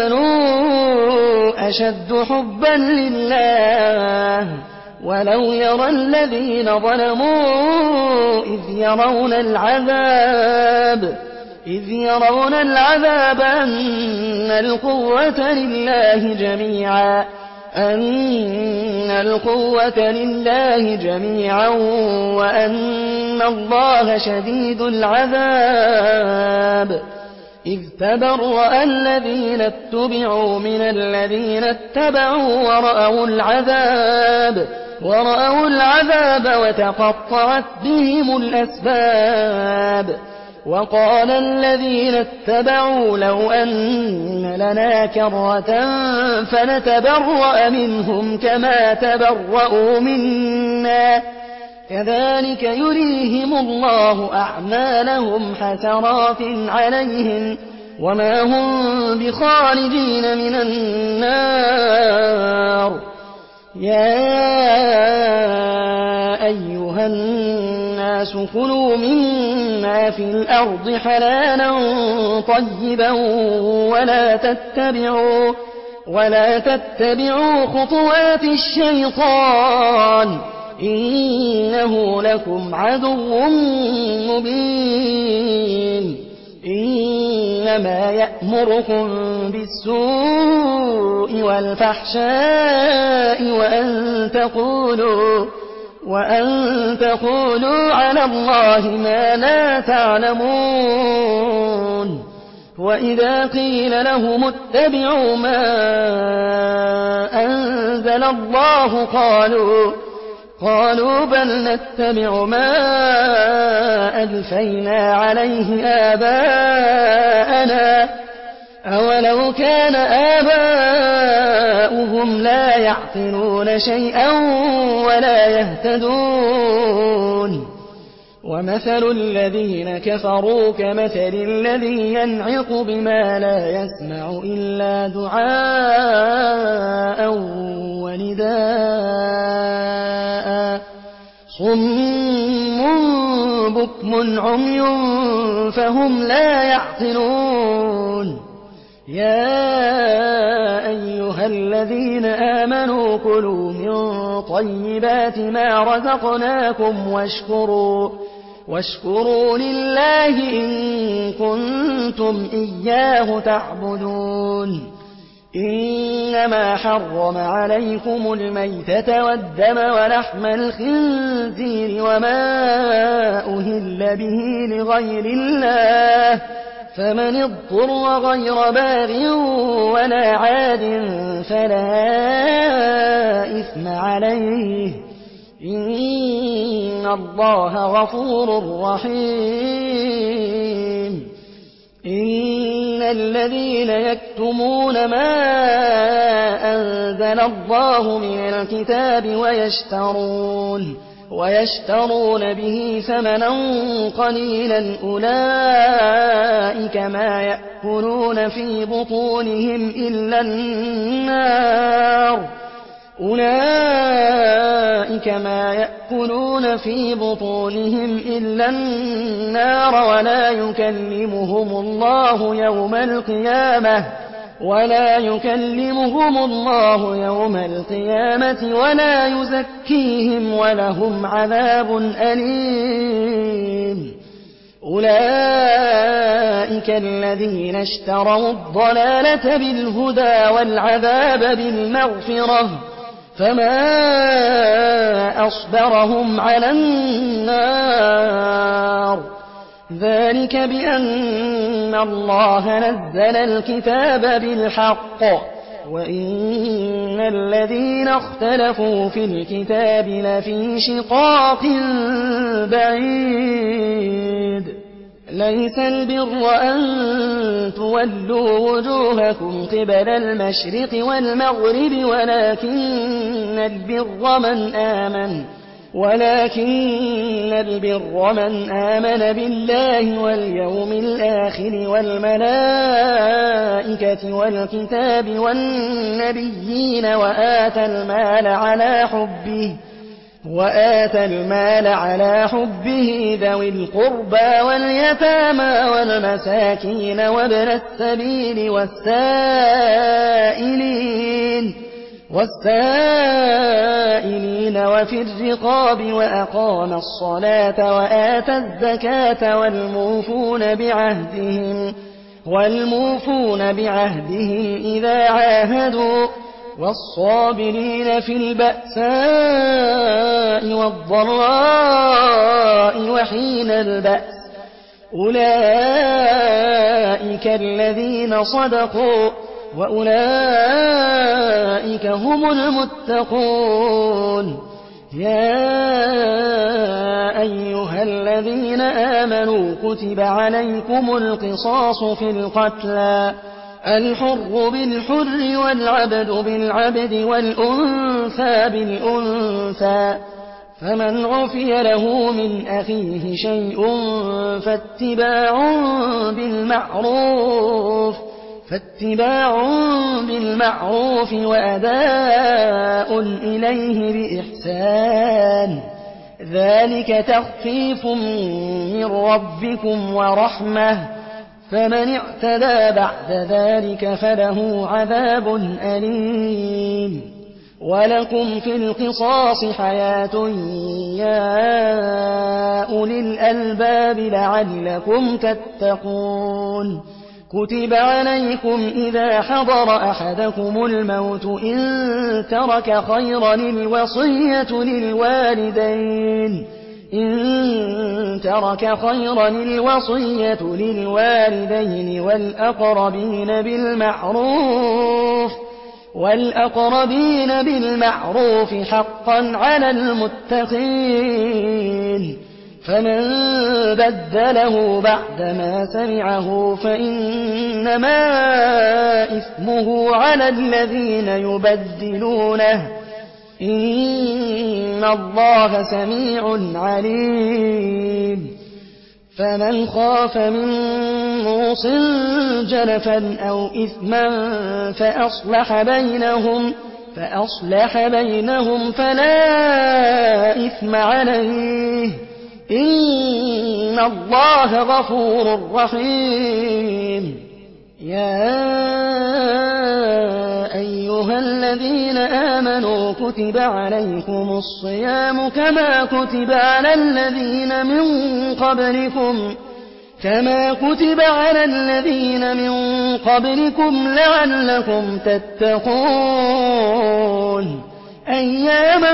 آمنوا أشد حبا لله ولو يرى الذين ظلموا إذ يرون العذاب إذ يرون العذاب أن القوة لله جميعا أن القوة لله جميعا وأن الله شديد العذاب إذ تبرأ الذين اتبعوا من الذين اتبعوا ورأوا العذاب ورأوا العذاب وتقطعت بهم الأسباب وقال الذين اتبعوا لو أن لنا كرة فنتبرأ منهم كما تبرأوا منا كذلك يريهم الله أعمالهم حسرات عليهم وما هم بخارجين من النار يا أيها الناس كلوا مما في الأرض حلالا طيبا ولا تتبعوا ولا تتبعوا خطوات الشيطان إنه لكم عدو مبين إنما يأمركم بالسوء والفحشاء وأن تقولوا وأن تقولوا على الله ما لا تعلمون وإذا قيل لهم اتبعوا ما أنزل الله قالوا قالوا بل نتبع ما ألفينا عليه آباءنا أولو كان آباؤهم لا يعقلون شيئا ولا يهتدون ومثل الذين كفروا كمثل الذي ينعق بما لا يسمع إلا دعاء ونداء صم بكم عمي فهم لا يعقلون يا أيها الذين آمنوا كلوا من طيبات ما رزقناكم واشكروا واشكروا لله إن كنتم إياه تعبدون إنما حرم عليكم الميتة والدم ولحم الخنزير وما أهل به لغير الله فمن اضطر غير باغ ولا عاد فلا إثم عليه إن الله غفور رحيم إن الذين يكتمون ما أنزل الله من الكتاب ويشترون ويشترون به ثمنا قليلا أولئك ما يأكلون في بطونهم إلا النار أولئك ما يأكلون في بطونهم إلا النار ولا يكلمهم الله يوم القيامة ولا يكلمهم الله يوم القيامة ولا يزكيهم ولهم عذاب أليم أولئك الذين اشتروا الضلالة بالهدى والعذاب بالمغفرة فما أصبرهم على النار ذلك بأن الله نزل الكتاب بالحق وإن الذين اختلفوا في الكتاب لفي شقاق بعيد ليس البر أن تولوا وجوهكم قبل المشرق والمغرب ولكن البر من آمن ولكن البر من آمن بالله واليوم الآخر والملائكة والكتاب والنبيين وآتى المال على حبه وآتى المال على حبه ذوي القربى واليتامى والمساكين وابن السبيل والسائلين والسائلين وفي الرقاب وأقام الصلاة وآتى الزكاة والموفون بعهدهم والموفون بعهدهم إذا عاهدوا والصابرين في البأساء والضراء وحين البأس أولئك الذين صدقوا وأولئك هم المتقون. يا أيها الذين آمنوا كتب عليكم القصاص في القتلى الحر بالحر والعبد بالعبد والأنثى بالأنثى فمن عفي له من أخيه شيء فاتباع بالمعروف فاتباع بالمعروف وأداء إليه بإحسان ذلك تخفيف من ربكم ورحمة فمن اعتدى بعد ذلك فله عذاب أليم. ولكم في القصاص حياة يا أولي الألباب لعلكم تتقون. كتب عليكم إذا حضر أحدكم الموت إن ترك خيرا الوصية للوالدين إن ترك خيرا الوصية للوالدين والأقربين بالمعروف والأقربين بالمعروف حقا على المتقين. فمن بدله بعدما سمعه فإنما إثمه على الذين يبدلونه إن الله سميع عليم. فمن خاف من موص جنفا أو إثما فأصلح بينهم فأصلح بينهم فلا إثم عليه إن الله غفور رحيم. يا أيها الذين آمنوا كتب عليكم الصيام كما كتب على الذين من قبلكم كما كتب على الذين من قبلكم لعلكم تتقون أياما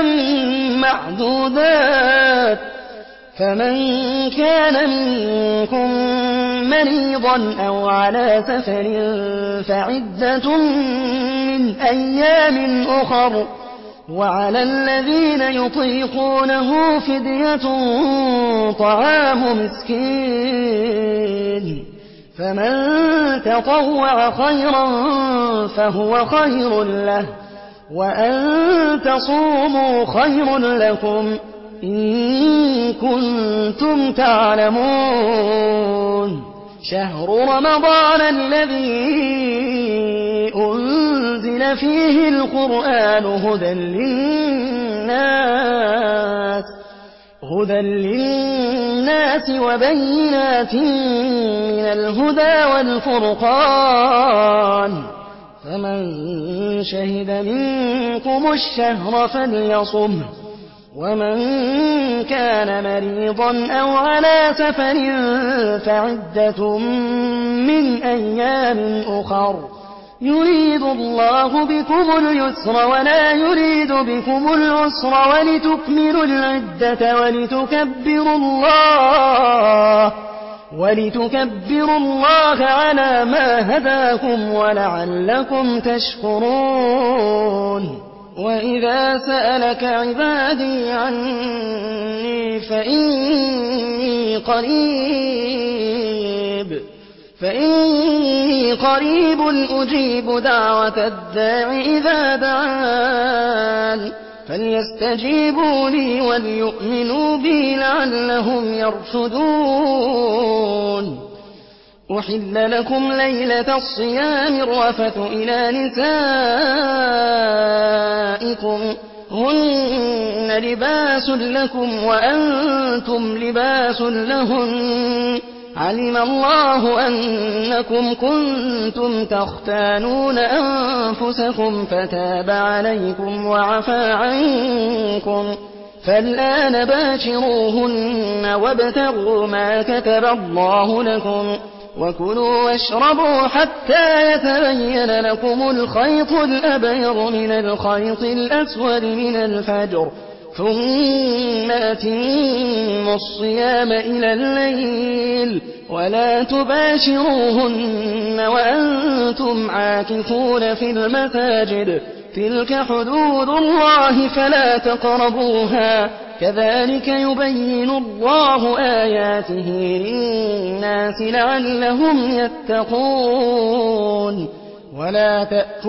معدودات فمن كان منكم مريضا أو على سفر فعدة من أيام أخر وعلى الذين يطيقونه فدية طعام مسكين فمن تطوع خيرا فهو خير له وأن تصوموا خير لكم إن كنتم تعلمون. شهر رمضان الذي أنزل فيه القرآن هدى للناس هدى للناس وبينات من الهدى والفرقان فمن شهد منكم الشهر فليصمه ومن كان مريضا أو على سفر فعدة من أيام أخر يريد الله بكم اليسر ولا يريد بكم العسر ولتكملوا العدة ولتكبروا الله ولتكبروا الله على ما هداكم ولعلكم تشكرون. وإذا سألك عبادي عني فإني قريب فإني قريب أجيب دعوة الداع إذا دعان فليستجيبوا لي وليؤمنوا بي لعلهم يرشدون. أحل لكم ليلة الصيام الرفث إلى نسائكم هن لباس لكم وأنتم لباس لهن علم الله أنكم كنتم تختانون أنفسكم فتاب عليكم وعفى عنكم فالآن باشروهن وابتغوا ما كتب الله لكم وكلوا واشربوا حتى يتبين لكم الخيط الأبيض من الخيط الأسود من الفجر ثم أتموا الصيام إلى الليل ولا تباشروهن وأنتم عاكفون في المساجد تلك حدود الله فلا تقربوها كذلك يبين الله آياته للناس لعلهم يتقون. ولا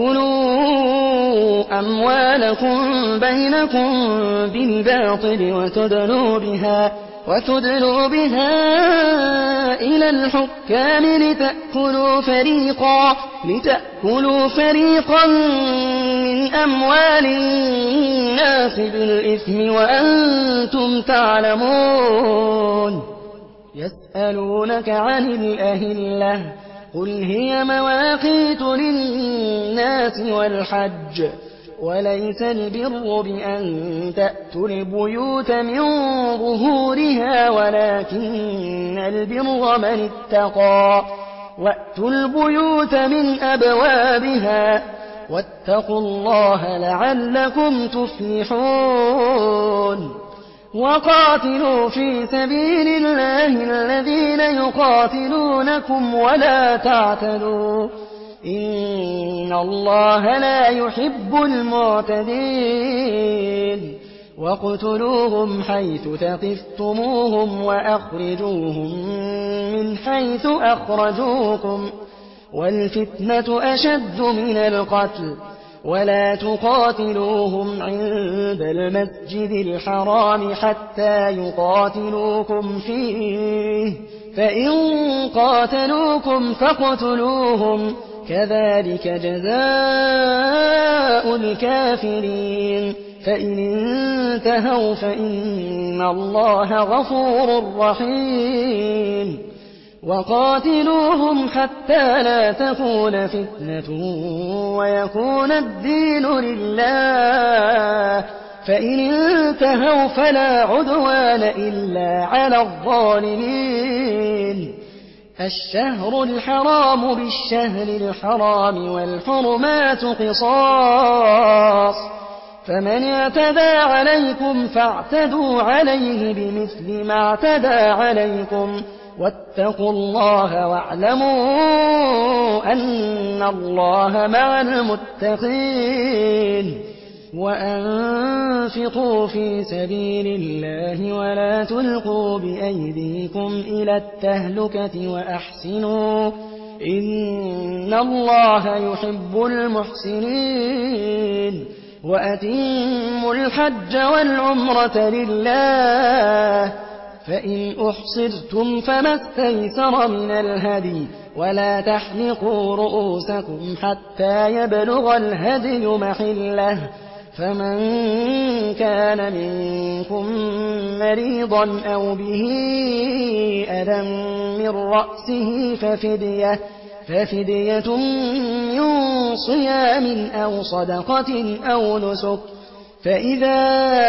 تأكلوا أموالكم بينكم بالباطل وتدلوا بها, وتدلوا بها إلى الحكام لتأكلوا فريقا, لتأكلوا فريقا من أموال الناس بالإثم وأنتم تعلمون. يسألونك عن الأهلة قل هي مواقيت للناس والحج وليس البر بأن تأتوا البيوت من ظهورها ولكن البر من اتقى وأتوا البيوت من أبوابها واتقوا الله لعلكم تفلحون. وقاتلوا في سبيل الله الذين يقاتلونكم ولا تعتدوا إن الله لا يحب المعتدين. واقتلوهم حيث ثقفتموهم وأخرجوهم من حيث أخرجوكم والفتنة أشد من القتل ولا تقاتلوهم عند المسجد الحرام حتى يقاتلوكم فيه فإن قاتلوكم فاقتلوهم كذلك جزاء الكافرين فإن انتهوا فإن الله غفور رحيم. وقاتلوهم حتى لا تكون فتنة ويكون الدين لله فإن انتهوا فلا عدوان إلا على الظالمين. الشهر الحرام بالشهر الحرام والحرمات قصاص فمن اعتدى عليكم فاعتدوا عليه بمثل ما اعتدى عليكم واتقوا الله واعلموا أن الله مع المتقين. وأنفقوا في سبيل الله ولا تلقوا بأيديكم إلى التهلكة وأحسنوا إن الله يحب المحسنين. وأتموا الحج والعمرة لله فإن أحصرتم فما استيسر من الهدي ولا تحلقوا رؤوسكم حتى يبلغ الهدي محله فمن كان منكم مريضا أو به أذى من رأسه ففدية, ففدية من صيام أو صدقة أو نسك فإذا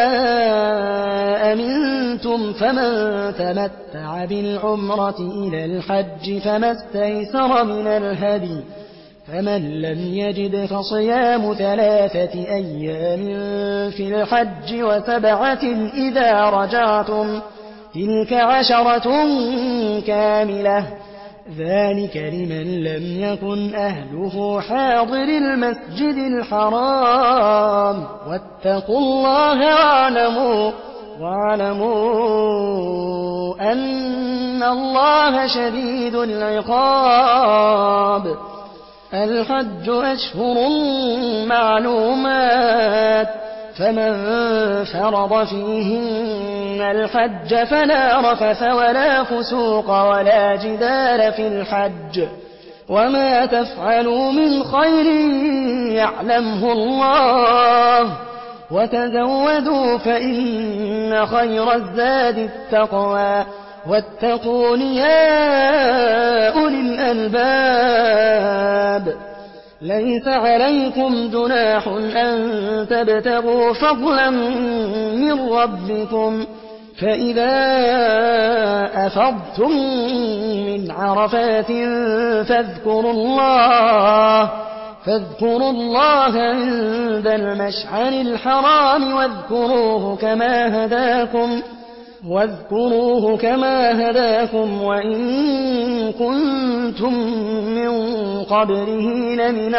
أمنتم فمن تمتع بالعمرة إلى الحج فما استيسر من الهدي فمن لم يجد فصيام ثلاثة أيام في الحج وسبعة إذا رجعتم تلك عشرة كاملة ذلك لمن لم يكن أهله حاضر المسجد الحرام واتقوا الله واعلموا, واعلموا أن الله شديد العقاب. الحج أشهر معلومات فمن فرض فيهن الحج فلا رفث ولا فسوق ولا جدال في الحج وما تفعلوا من خير يعلمه الله وتزودوا فإن خير الزاد التقوى واتقون يا أولي الألباب ليس عليكم جناح أن تبتغوا فضلا من ربكم فإذا أفضتم من عرفات فاذكروا الله فاذكروا الله عند المشعر الحرام واذكروه كما هداكم واذكروه كما هداكم وإن كنتم من قبله لمن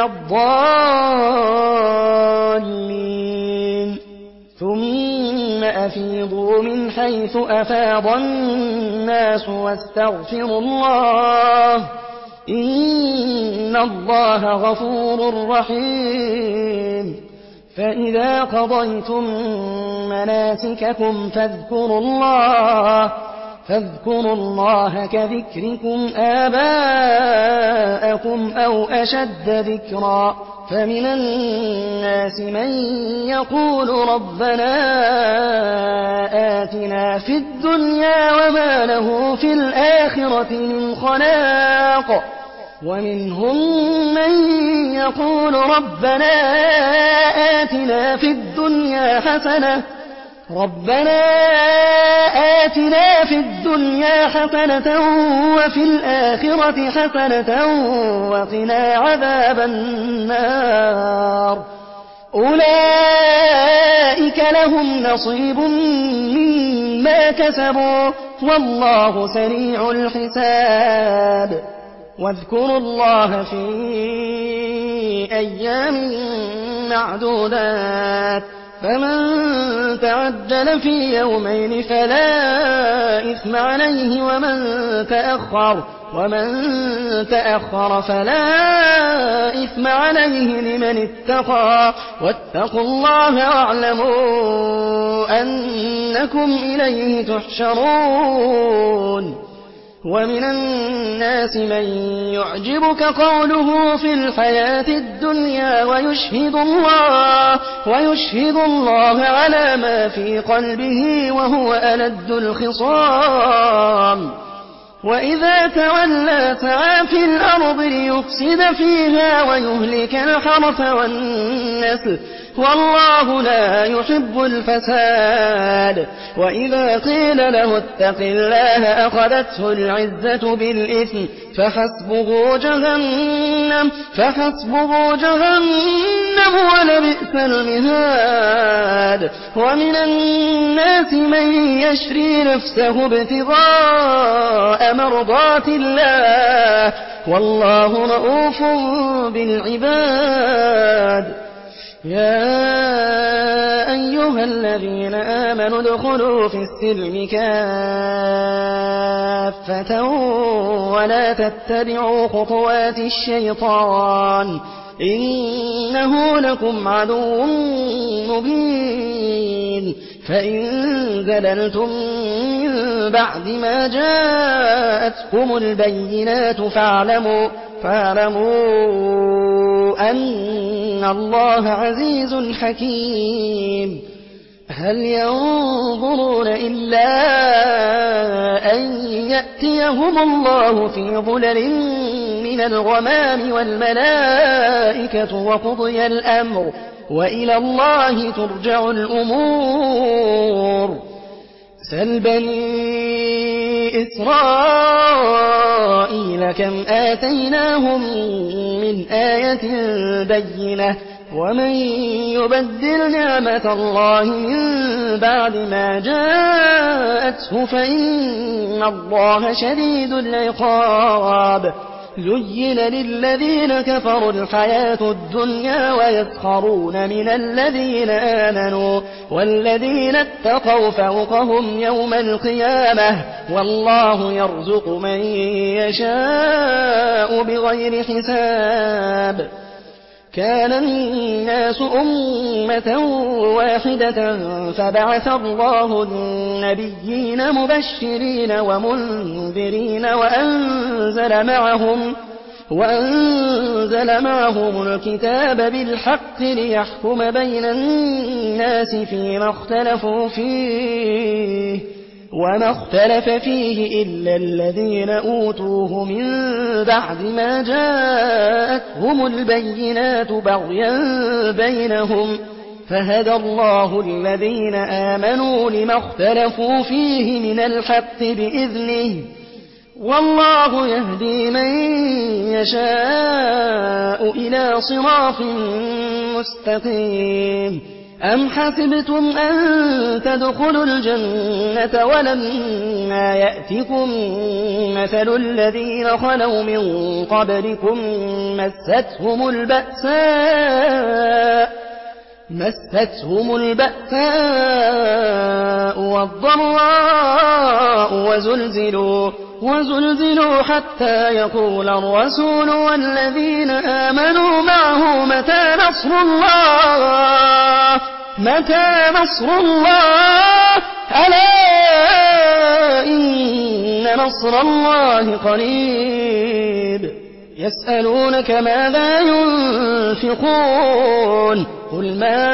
الضالين ثم أفيضوا من حيث أفاض الناس واستغفروا الله إن الله غفور رحيم فإذا قضيتم مناسككم فاذكروا الله فاذكروا الله كذكركم آباءكم أو أشد ذكرا فمن الناس من يقول ربنا آتنا في الدنيا وما له في الآخرة من خلاق ومنهم من يقول ربنا آتنا في الدنيا حسنة ربنا آتنا في الدنيا حسنة وفي الآخرة حسنة وقنا عذاب النار أولئك لهم نصيب مما كسبوا والله سريع الحساب واذكروا الله في أيام معدودات فمن تعجل في يومين فلا إثم عليه ومن تأخر ومن تأخر فلا إثم عليه لمن اتقى واتقوا الله واعلموا أنكم إليه تحشرون ومن الناس من يعجبك قوله في الحياة الدنيا ويشهد الله ويشهد الله على ما في قلبه وهو ألد الخصام وإذا تولى سعى في الأرض ليفسد فيها ويهلك الحرث والنسل والله لا يحب الفساد وإذا قيل له اتق الله أخذته العزة بالإثم فحسبه جهنم فحسبه جهنم ولبئس المهاد ومن الناس من يشري نفسه ابتغاء مرضات الله والله رؤوف بالعباد يا أيها الذين آمنوا ادخلوا في السلم كافة ولا تتبعوا خطوات الشيطان إنه لكم عدو مبين فإن زللتم من بعد ما جاءتكم البينات فاعلموا فاعلموا أن الله عزيز حكيم هل ينظرون إلا أن يأتيهم الله في ظلل من الغمام والملائكة وقضي الأمر وإلى الله ترجع الأمور سل بني إسرائيل كم آتيناهم من آية بينة ومن يبدل نعمة الله من بعد ما جاءته فإن الله شديد العقاب زين للذين كفروا الحياة الدنيا ويسخرون من الذين آمنوا والذين اتقوا فوقهم يوم القيامة والله يرزق من يشاء بغير حساب كان الناس أمة واحدة فبعث الله النبيين مبشرين ومنذرين وأنزل معهم وأنزل معهم الكتاب بالحق ليحكم بين الناس فيما اختلفوا فيه وما اختلف فيه إلا الذين أوتوه من بعد ما جاءتهم البينات بغيا بينهم فهدى الله الذين آمنوا لما اختلفوا فيه من الحق بإذنه والله يهدي من يشاء إلى صراط مستقيم. أم حسبتم أن تدخلوا الجنة ولما يأتكم مثل الذين خلوا من قبلكم مستهم البأساء مستهم البأساء والضراء وزلزلوا وزلزلوا حتى يقول الرسول والذين آمنوا معه متى نصر الله متى نصر الله ألا إن نصر الله قريب. يسألونك ماذا ينفقون قل ما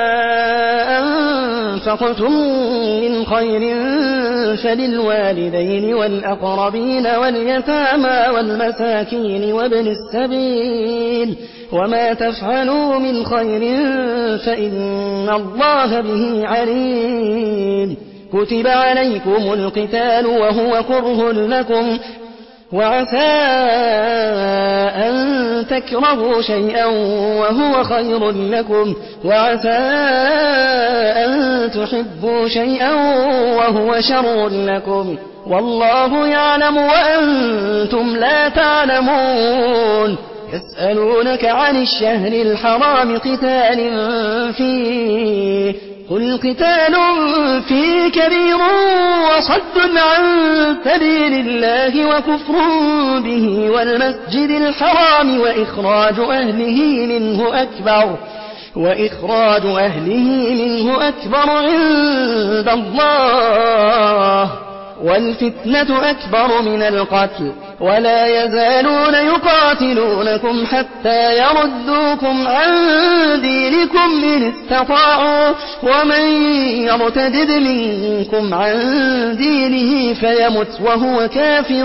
أنفقتم من خير فللوالدين والأقربين واليتامى والمساكين وابن السبيل وما تفعلوا من خير فإن الله به عليم. كتب عليكم القتال وهو كره لكم وعسى أن تكرهوا شيئا وهو خير لكم وعسى أن تحبوا شيئا وهو شر لكم والله يعلم وأنتم لا تعلمون. يسألونك عن الشهر الحرام قتال فيه قل قتال فيه كبير وصد عن سبيل الله وكفر به والمسجد الحرام وإخراج أهله منه أكبر وإخراج أهله منه أكبر عند الله والفتنة أكبر من القتل ولا يزالون يقاتلونكم حتى يردوكم عن دينكم إن استطاعوا ومن يرتد منكم عن دينه فيمت وهو كافر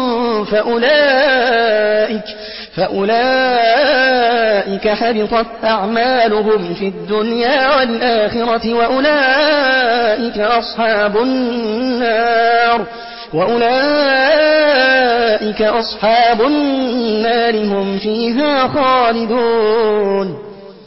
فأولئك فأولئك حبطت أعمالهم في الدنيا والآخرة وأولئك أصحاب النار وأولئك أصحاب النار هم فيها خالدون.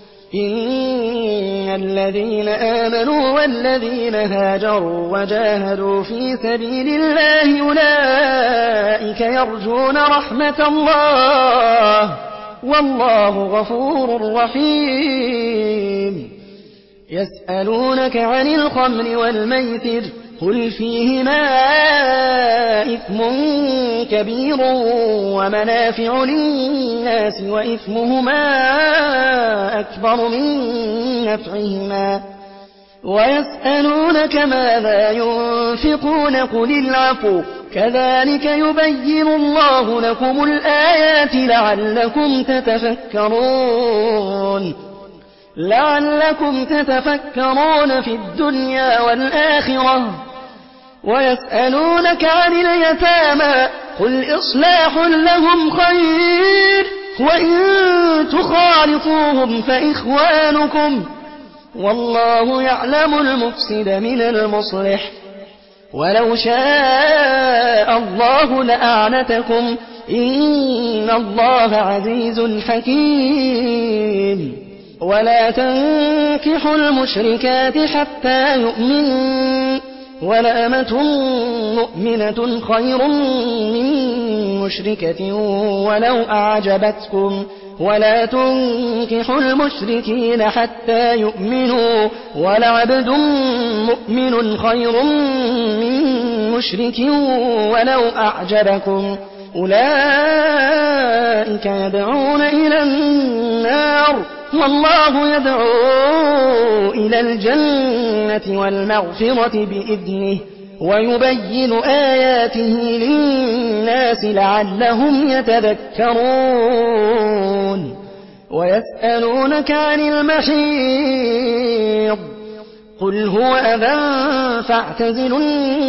إن الذين آمنوا والذين هاجروا وجاهدوا في سبيل الله أولئك يرجون رحمة الله والله غفور رحيم. يسألونك عن الخمر والميسر قل فيهما إثم كبير ومنافع للناس وإثمهما أكبر من نفعهما ويسألونك ماذا ينفقون قل العفو كذلك يبين الله لكم الآيات لعلكم تتفكرون لعلكم تتفكرون في الدنيا والآخرة. ويسألونك عن اليتامى قل إصلاح لهم خير وإن تخالطوهم فإخوانكم والله يعلم المفسد من المصلح ولو شاء الله لأعنتكم إن الله عزيز حكيم. ولا تنكحوا المشركات حتى يؤمنوا ولأمة مؤمنة خير من مشركة ولو أعجبتكم ولا تنكحوا المشركين حتى يؤمنوا ولعبد مؤمن خير من مشرك ولو أعجبكم أولئك يدعون إلى النار والله يدعو إلى الجنة والمغفرة بإذنه ويبين آياته للناس لعلهم يتذكرون ويسألونك عن المحيض قل هو أذى فاعتزلوا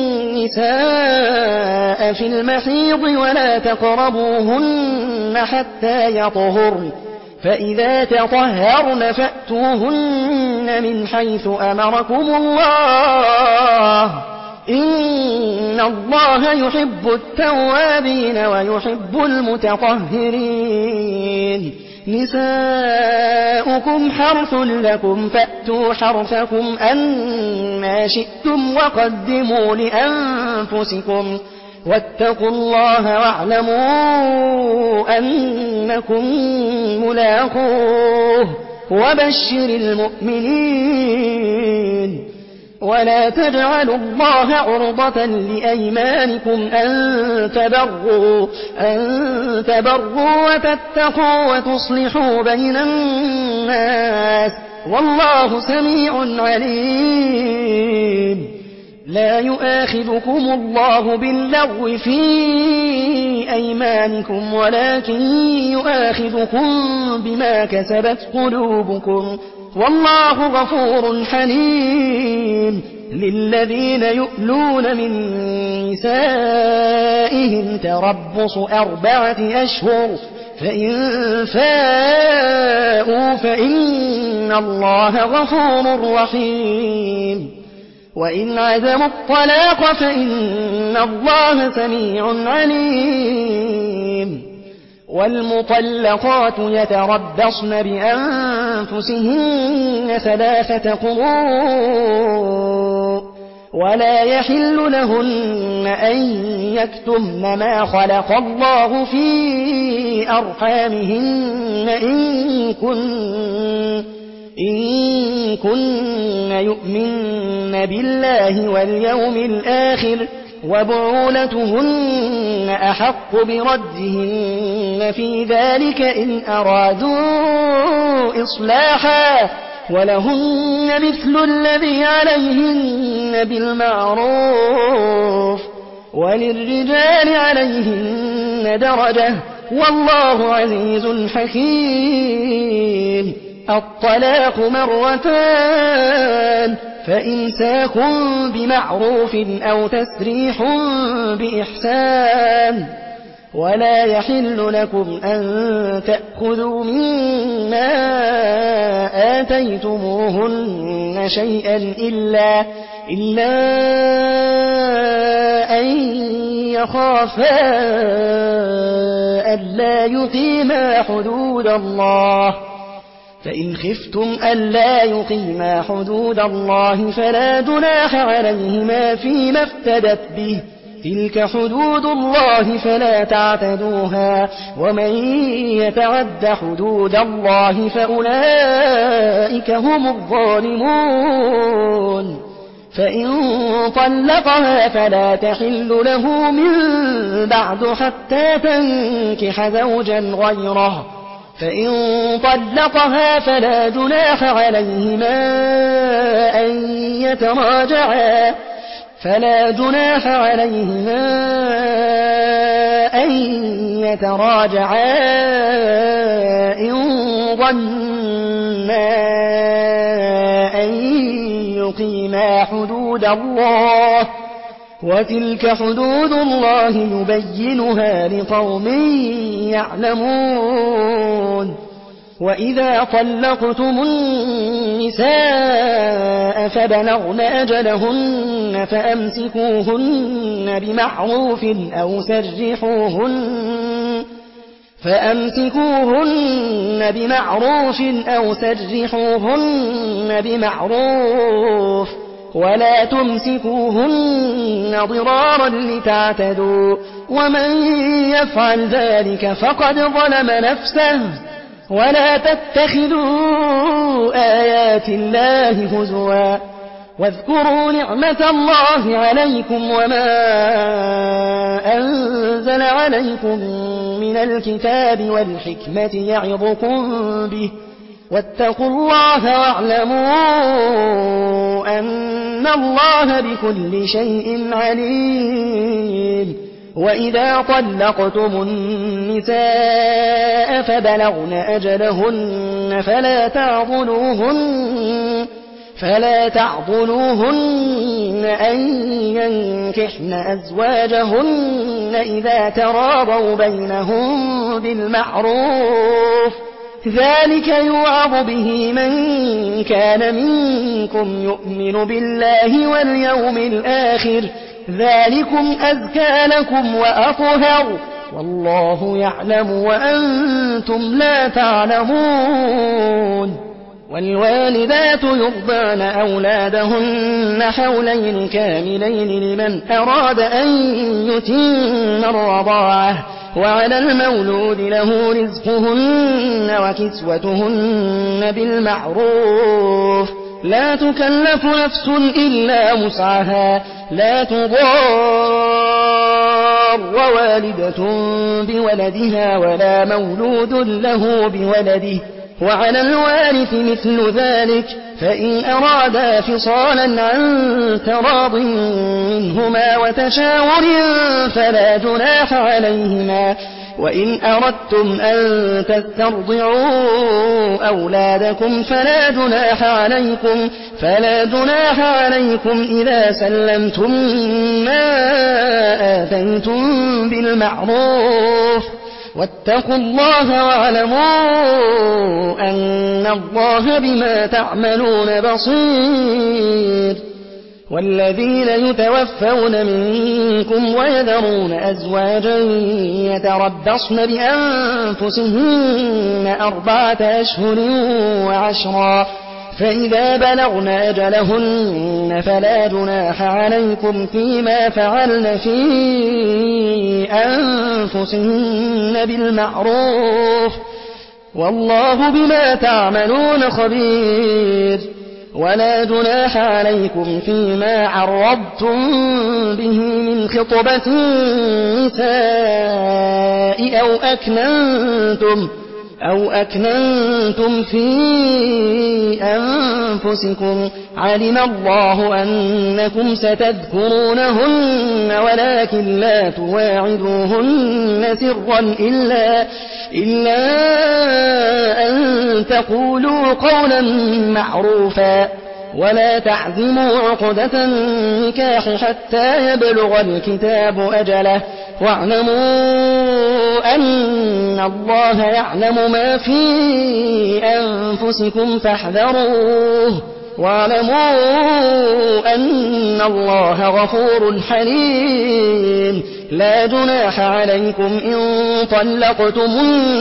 النساء في المحيض ولا تقربوهن حتى يطهرن فإذا تطهرن فأتوهن من حيث أمركم الله إن الله يحب التوابين ويحب المتطهرين نساؤكم حرث لكم فأتوا حرثكم أنى شئتم وقدموا لأنفسكم واتقوا الله واعلموا أنكم ملاقوه وبشر المؤمنين ولا تجعلوا الله عرضة لأيمانكم أن تبروا, أن تبروا وتتقوا وتصلحوا بين الناس والله سميع عليم لا يؤاخذكم الله باللغو في أيمانكم ولكن يؤاخذكم بما كسبت قلوبكم والله غفور حليم للذين يؤلون من نسائهم تربص أربعة أشهر فإن فاءوا فإن الله غفور رحيم وإن عزموا الطلاق فإن الله سميع عليم والمطلقات يتربصن بأنفسهن ثلاثة قروء ولا يحل لهن أن يكتمن ما خلق الله في أرحامهن إن كن إن كن يؤمن بالله واليوم الآخر وبعولتهن أحق بردهن في ذلك إن أرادوا إصلاحا ولهن مثل الذي عليهن بالمعروف وللرجال عليهن درجة والله عزيز حكيم الطلاق مرتان فإمساك بمعروف أو تسريح بإحسان ولا يحل لكم أن تأخذوا مما آتيتموهن شيئا إلا, إلا أن يخافا ألا يقيما حدود الله فإن خفتم ألا يقيما حدود الله فلا جناح عليهما فيما افتدت به تلك حدود الله فلا تعتدوها ومن يتعد حدود الله فأولئك هم الظالمون فإن طلقها فلا تحل له من بعد حتى تنكح زوجا غيره فإن طلقها فلا جناح عليهما أن يتراجعا فلا جناح عليهما أن يتراجعا إن ظنا أن يقيما حدود الله وتلك حدود الله يبينها لقوم يعلمون وإذا طلقتم النساء فبلغن أجلهن فأمسكوهن بمعروف أو سرحوهن فأمسكوهن بمعروف أو سرحوهن بمعروف ولا تمسكوهن ضرارا لتعتدوا ومن يفعل ذلك فقد ظلم نفسه ولا تتخذوا آيات الله هزوا واذكروا نعمة الله عليكم وما أنزل أنزل عليكم من الكتاب والحكمة يعظكم به واتقوا الله واعلموا أن الله بكل شيء عليم. وإذا طلقتم النساء فبلغن أجلهن فلا تعضلوهن فلا تعضلوهن أن ينكحن أزواجهن إذا تراضوا بينهم بالمعروف ذلك يوعظ به من كان منكم يؤمن بالله واليوم الآخر ذلكم أزكى لكم وأطهر والله يعلم وأنتم لا تعلمون. والوالدات يرضعن أولادهن حولين كاملين لمن أراد أن يتم الرضاعة وعلى المولود له رزقهن وكسوتهن بالمعروف لا تكلف نفس إلا وسعها لا تضار والدة بولدها ولا مولود له بولده وعلى الوارث مثل ذلك فإن أرادا فصالا عن تراض منهما وتشاور فلا جناح عليهما. وإن أردتم أن تسترضعوا أولادكم فلا جناح عليكم فلا جناح عليكم إذا سلمتم ما آتيتم بالمعروف واتقوا الله واعلموا أن الله بما تعملون بصير. والذين يتوفون منكم ويذرون أزواجا يتربصن بأنفسهن أربعة أشهر وعشرا فإذا بلغن أجلهن فلا جناح عليكم فيما فعلن في أنفسهن بالمعروف والله بما تعملون خبير. ولا جناح عليكم فيما عرضتم به من خطبة النساء أو أكننتم أو أكننتم في أنفسكم علم الله أنكم ستذكرونهن ولكن لا تواعدوهن سرا إلا, إلا أن تقولوا قولا معروفا ولا تعزموا عقدة النكاح حتى يبلغ الكتاب أجله واعلموا أن الله يعلم ما في أنفسكم فاحذروه واعلموا أن الله غفور حليم. لا جناح عليكم إن طلقتم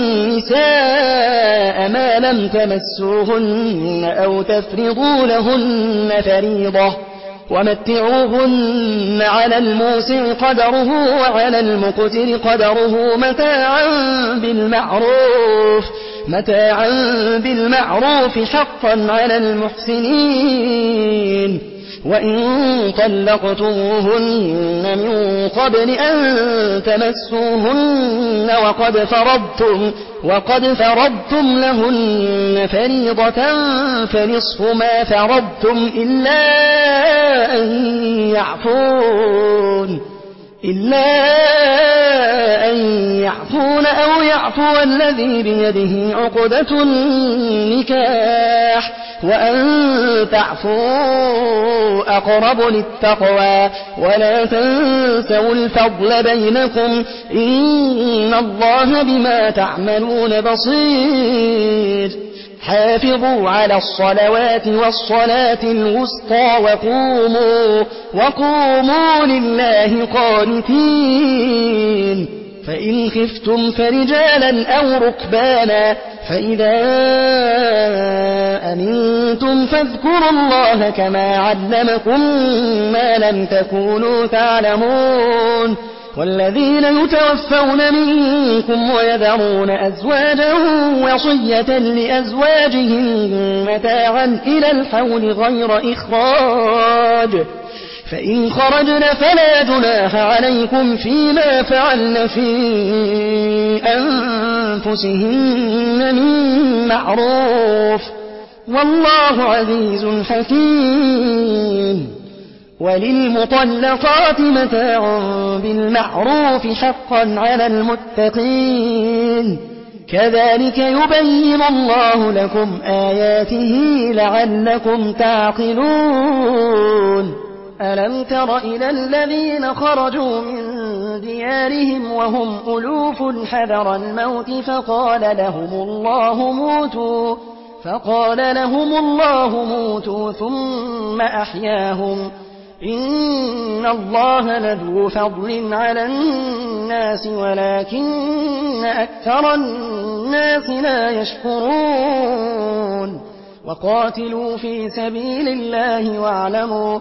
النساء ما لم تمسوهن أو تفرضوا لهن فريضة ومتعوهن على الموسع قدره وعلى المقتر قدره متاعا بالمعروف متاعا بالمعروف حقا على المحسنين. وإن طلقتموهن من قبل أن تمسوهن وقد فرضتم وقد فرضتم لهن فريضة فنصف ما فرضتم إلا أن يعفون إلا أن يعفون أو يعفو الذي بيده عقدة النكاح وأن تعفوا أقرب للتقوى ولا تنسوا الفضل بينكم إن الله بما تعملون بصير. حافظوا على الصلوات والصلاة الوسطى وقوموا, وقوموا لله قانتين. فإن خفتم فرجالا أو ركبانا فإذا أمنتم فاذكروا الله كما علمكم ما لم تكونوا تعلمون. والذين يتوفون منكم ويذرون أزواجا وصية لأزواجهم متاعا إلى الحول غير إخراج فإن خرجن فلا جناح عليكم فيما فعلن في أنفسهن من معروف والله عزيز حكيم. وللمطلقات متاع بالمعروف حقا على المتقين كذلك يبين الله لكم آياته لعلكم تعقلون. ألم تر إلى الذين خرجوا من ديارهم وهم ألوف حذر الموت فقال لهم الله موتوا فقال لهم الله موتوا ثم أحياهم إن الله لذو فضل على الناس ولكن أكثر الناس لا يشكرون. وقاتلوا في سبيل الله واعلموا,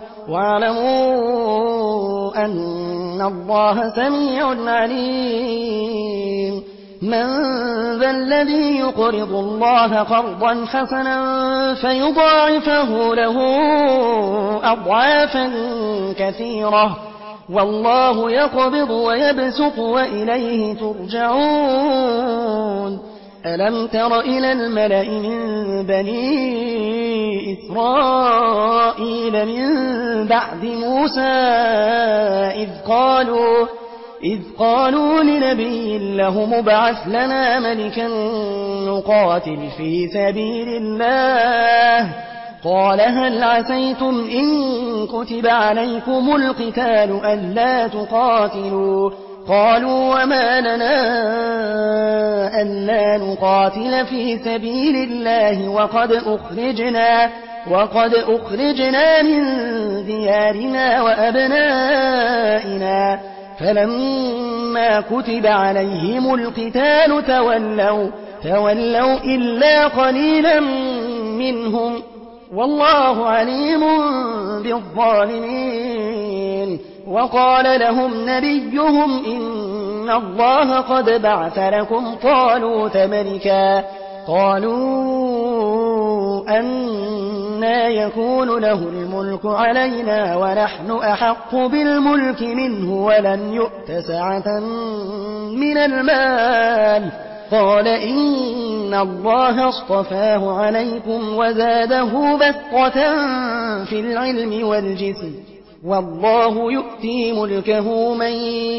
واعلموا أن الله سميع عليم. من ذا الذي يقرض الله قرضا حسنا فيضاعفه له أضعافا كثيرة والله يقبض ويبسط وإليه ترجعون. ألم تر إلى الملأ من بني إسرائيل من بعد موسى إذ قالوا إذ قالوا لنبي له مبعث لنا ملكا نقاتل في سبيل الله قال هل عسيتم إن كتب عليكم القتال ألا تقاتلوا قالوا وما لنا ألا نقاتل في سبيل الله وقد أخرجنا وقد أخرجنا من ديارنا وأبنائنا فلما كتب عليهم القتال تولوا تولوا إلا قليلا منهم والله عليم بالظالمين. وقال لهم نبيهم إن الله قد بعث لكم طالوت ملكا قالوا أنى يكون له الملك علينا ونحن أحق بالملك منه ولم يؤت سعة من المال قال إن الله اصطفاه عليكم وزاده بسطة في العلم والجسم والله يؤتي ملكه من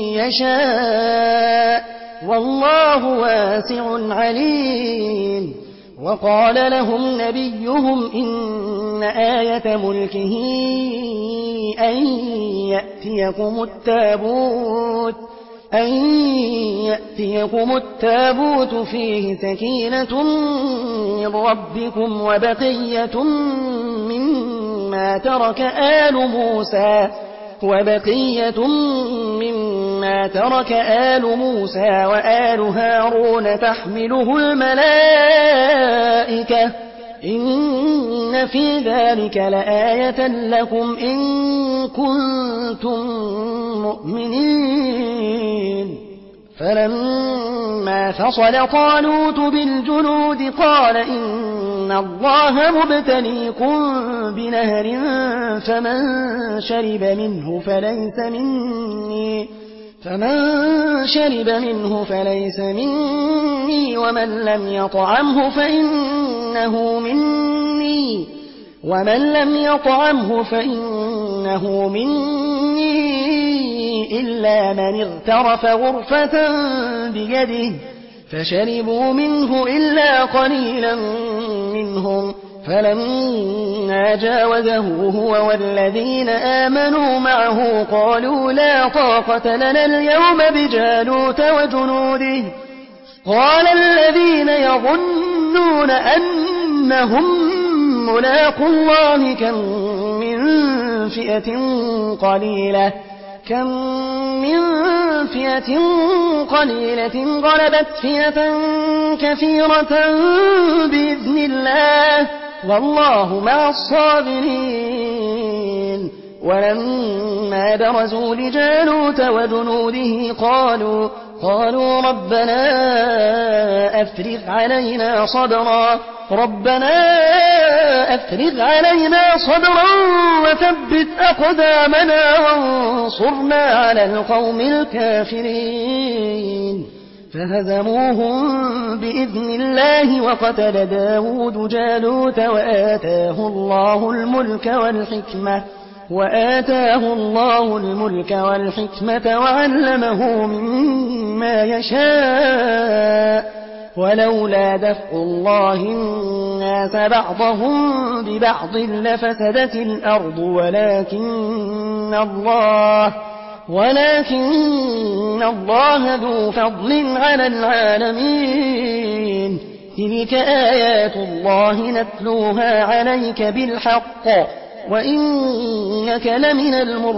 يشاء والله واسع عليم. وقال لهم نبيهم إن آية ملكه أن يأتيكم التابوت أن يأتيكم التابوت فيه سكينة من ربكم وبقية مما ترك آل موسى وبقية مما ترك آل موسى وآل هارون تحمله الملائكة إن في ذلك لآية لكم إن كنتم مؤمنين. فلما فصل طالوت بالجنود قال إن الله مبتليكم بنهر فمن شرب منه فليس مني فمن شرب منه فليس مني ومن لم يطعمه فإنه مني ومن لم يطعمه فإنه مني إلا من اغترف غرفة بيده فشربوا منه إلا قليلا منهم فلما جاوزه هو والذين آمنوا معه قالوا لا طاقة لنا اليوم بجالوت وجنوده قال الذين يظنون أنهم ملاقوا الله كم من فئة قليلة كم من فئة قليلة غلبت فئة كثيرة بإذن الله والله مع الصابرين. ولما برزوا لجالوت وجنوده قالوا قالوا ربنا أفرغ علينا صبرا ربنا أفرغ علينا صبرا وثبت أقدامنا وانصرنا على القوم الكافرين فهزموهم بإذن الله وقتل داود جالوت وآتاه الله الملك والحكمة وآتاه الله الملك والحكمة وعلمه مما يشاء ولولا دفع الله الناس بعضهم ببعض لفسدت الأرض ولكن الله ولكن الله ذو فضل على العالمين تلك آيات الله نتلوها عليك بالحق وإنك لمن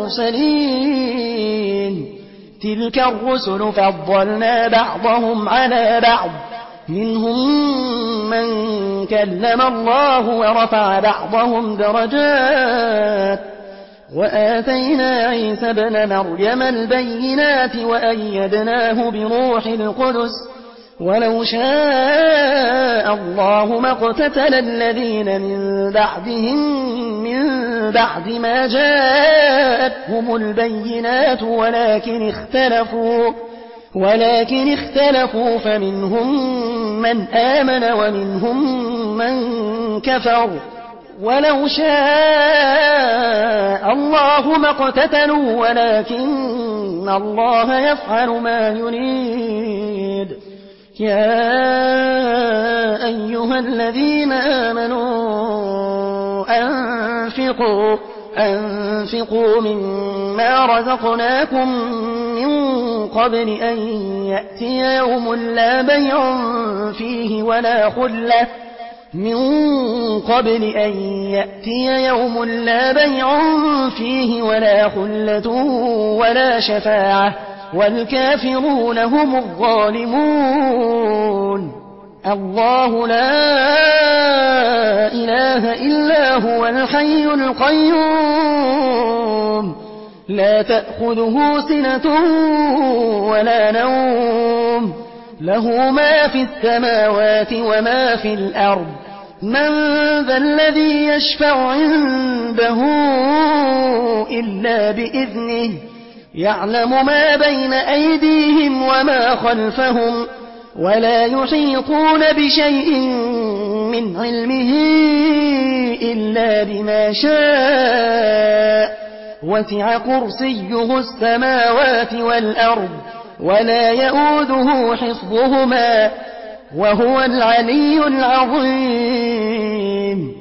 المرسلين تلك الرسل فضلنا بعضهم على بعض منهم من كلم الله ورفع بعضهم درجات وآتينا عيسى ابن مريم البينات وأيدناه بروح القدس ولو شاء الله ما اقتتل الذين من بعدهم من بعد ما جاءتهم البينات ولكن اختلفوا ولكن اختلفوا فمنهم من آمن ومنهم من كفر ولو شاء الله ما اقتتلوا ولكن الله يفعل ما يريد يا أيها الذين آمنوا أنفقوا أنفقوا مما رزقناكم من قبل أن يأتي يوم لا بيع فيه ولا خلة من قبل أن يأتي يوم لا بيع فيه ولا خلة ولا شفاعة والكافرون هم الظالمون الله لا إله إلا هو الحي القيوم لا تأخذه سنة ولا نوم له ما في السماوات وما في الأرض من ذا الذي يشفع عنده إلا بإذنه يعلم ما بين أيديهم وما خلفهم ولا يحيطون بشيء من علمه إلا بما شاء وسع كرسيه السماوات والأرض ولا يؤوده حفظهما وهو العلي العظيم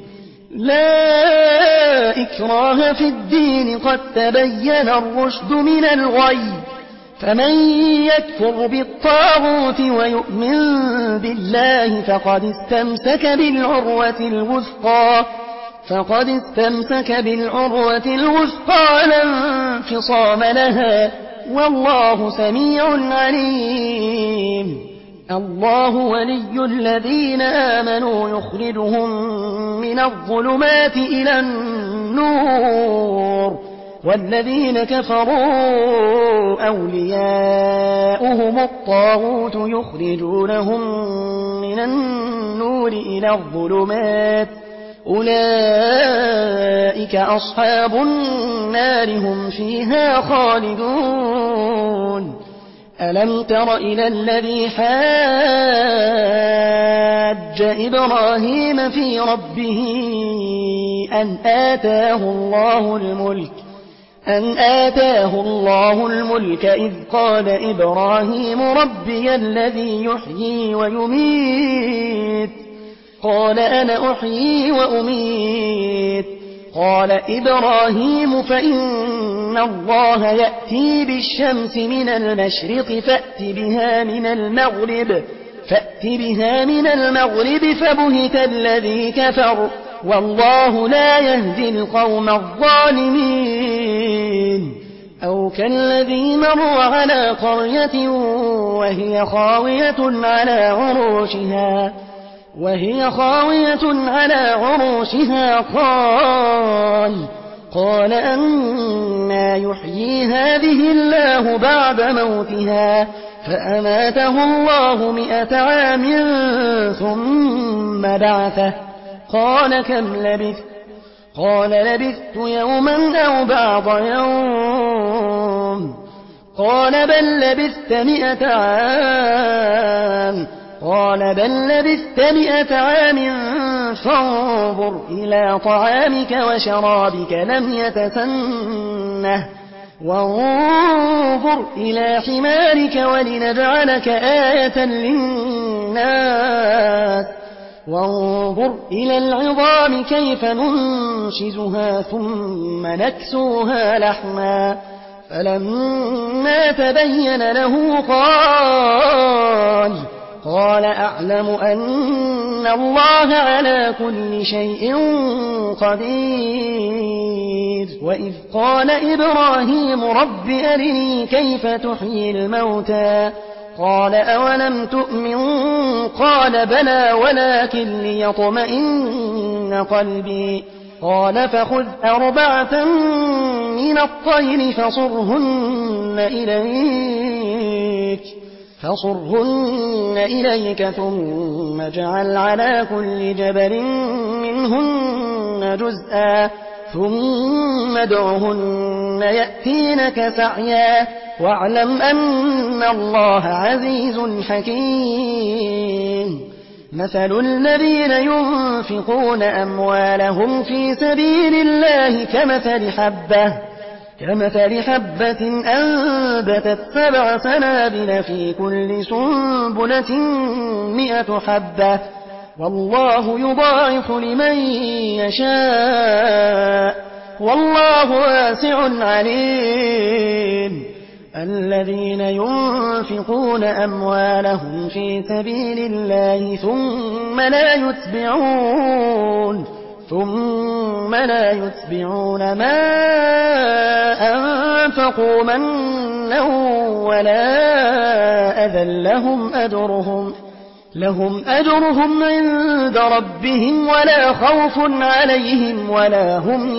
لا إكراه في الدين قد تبين الرشد من الغي فمن يكفر بالطاغوت ويؤمن بالله فقد استمسك بالعروة الوثقى فقد استمسك بالعروة الوثقى لا انفصام لها والله سميع عليم الله ولي الذين آمنوا يخرجهم من الظلمات إلى النور والذين كفروا أولياؤهم الطاغوت يخرجونهم من النور إلى الظلمات أولئك أصحاب النار هم فيها خالدون ألم تر إلى الذي حاج إبراهيم في ربه أن آتاه الله الملك أن آتاه الله الملك إذ قال إبراهيم ربي الذي يحيي ويميت قال أنا أحيي وأميت قال إبراهيم فإن الله يأتي بالشمس من المشرق فأت بها من المغرب فأت بها من المغرب فبهت الذي كفر والله لا يهدي القوم الظالمين أو كالذي مر على قرية وهي خاوية على عروشها وهي خاوية على عروشها قال قال أنى يحيي هذه الله بعد موتها فأماته الله مئة عام ثم بعثه قال كم لبثت قال لبثت يوما أو بعض يوم قال بل لبثت مئة عام قال بل لبثت مئة عام فانظر إلى طعامك وشرابك لم يتسنه وانظر إلى حمارك ولنجعلك آية للناس وانظر إلى العظام كيف ننشزها ثم نكسوها لحما فلما تبين له قال قال أعلم أن الله على كل شيء قدير وإذ قال إبراهيم رب أرني كيف تحيي الموتى قال أولم تؤمن قال بلى ولكن ليطمئن قلبي قال فخذ أربعة من الطير فصرهن إليك فصرهن إليك ثم اجعل على كل جبل منهن جزءا ثم ادعهن يأتينك سعيا واعلم أن الله عزيز حكيم مثل الذين ينفقون أموالهم في سبيل الله كمثل حبة كمثل حبة أنبتت سبع سنابل في كل سنبلة مئة حبة والله يضاعف لمن يشاء والله واسع عليم الذين ينفقون أموالهم في سبيل الله ثم لا يتبعون ثم لا يتبعون ما أنفقوا منا ولا أذى لهم أجرهم لهم أجرهم عند ربهم ولا خوف عليهم ولا هم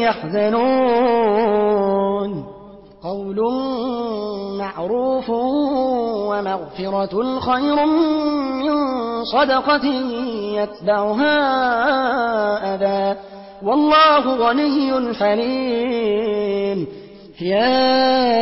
يحزنون قول معروف ومغفرة خير من صدقة يتبعها أذى والله غني حليم يا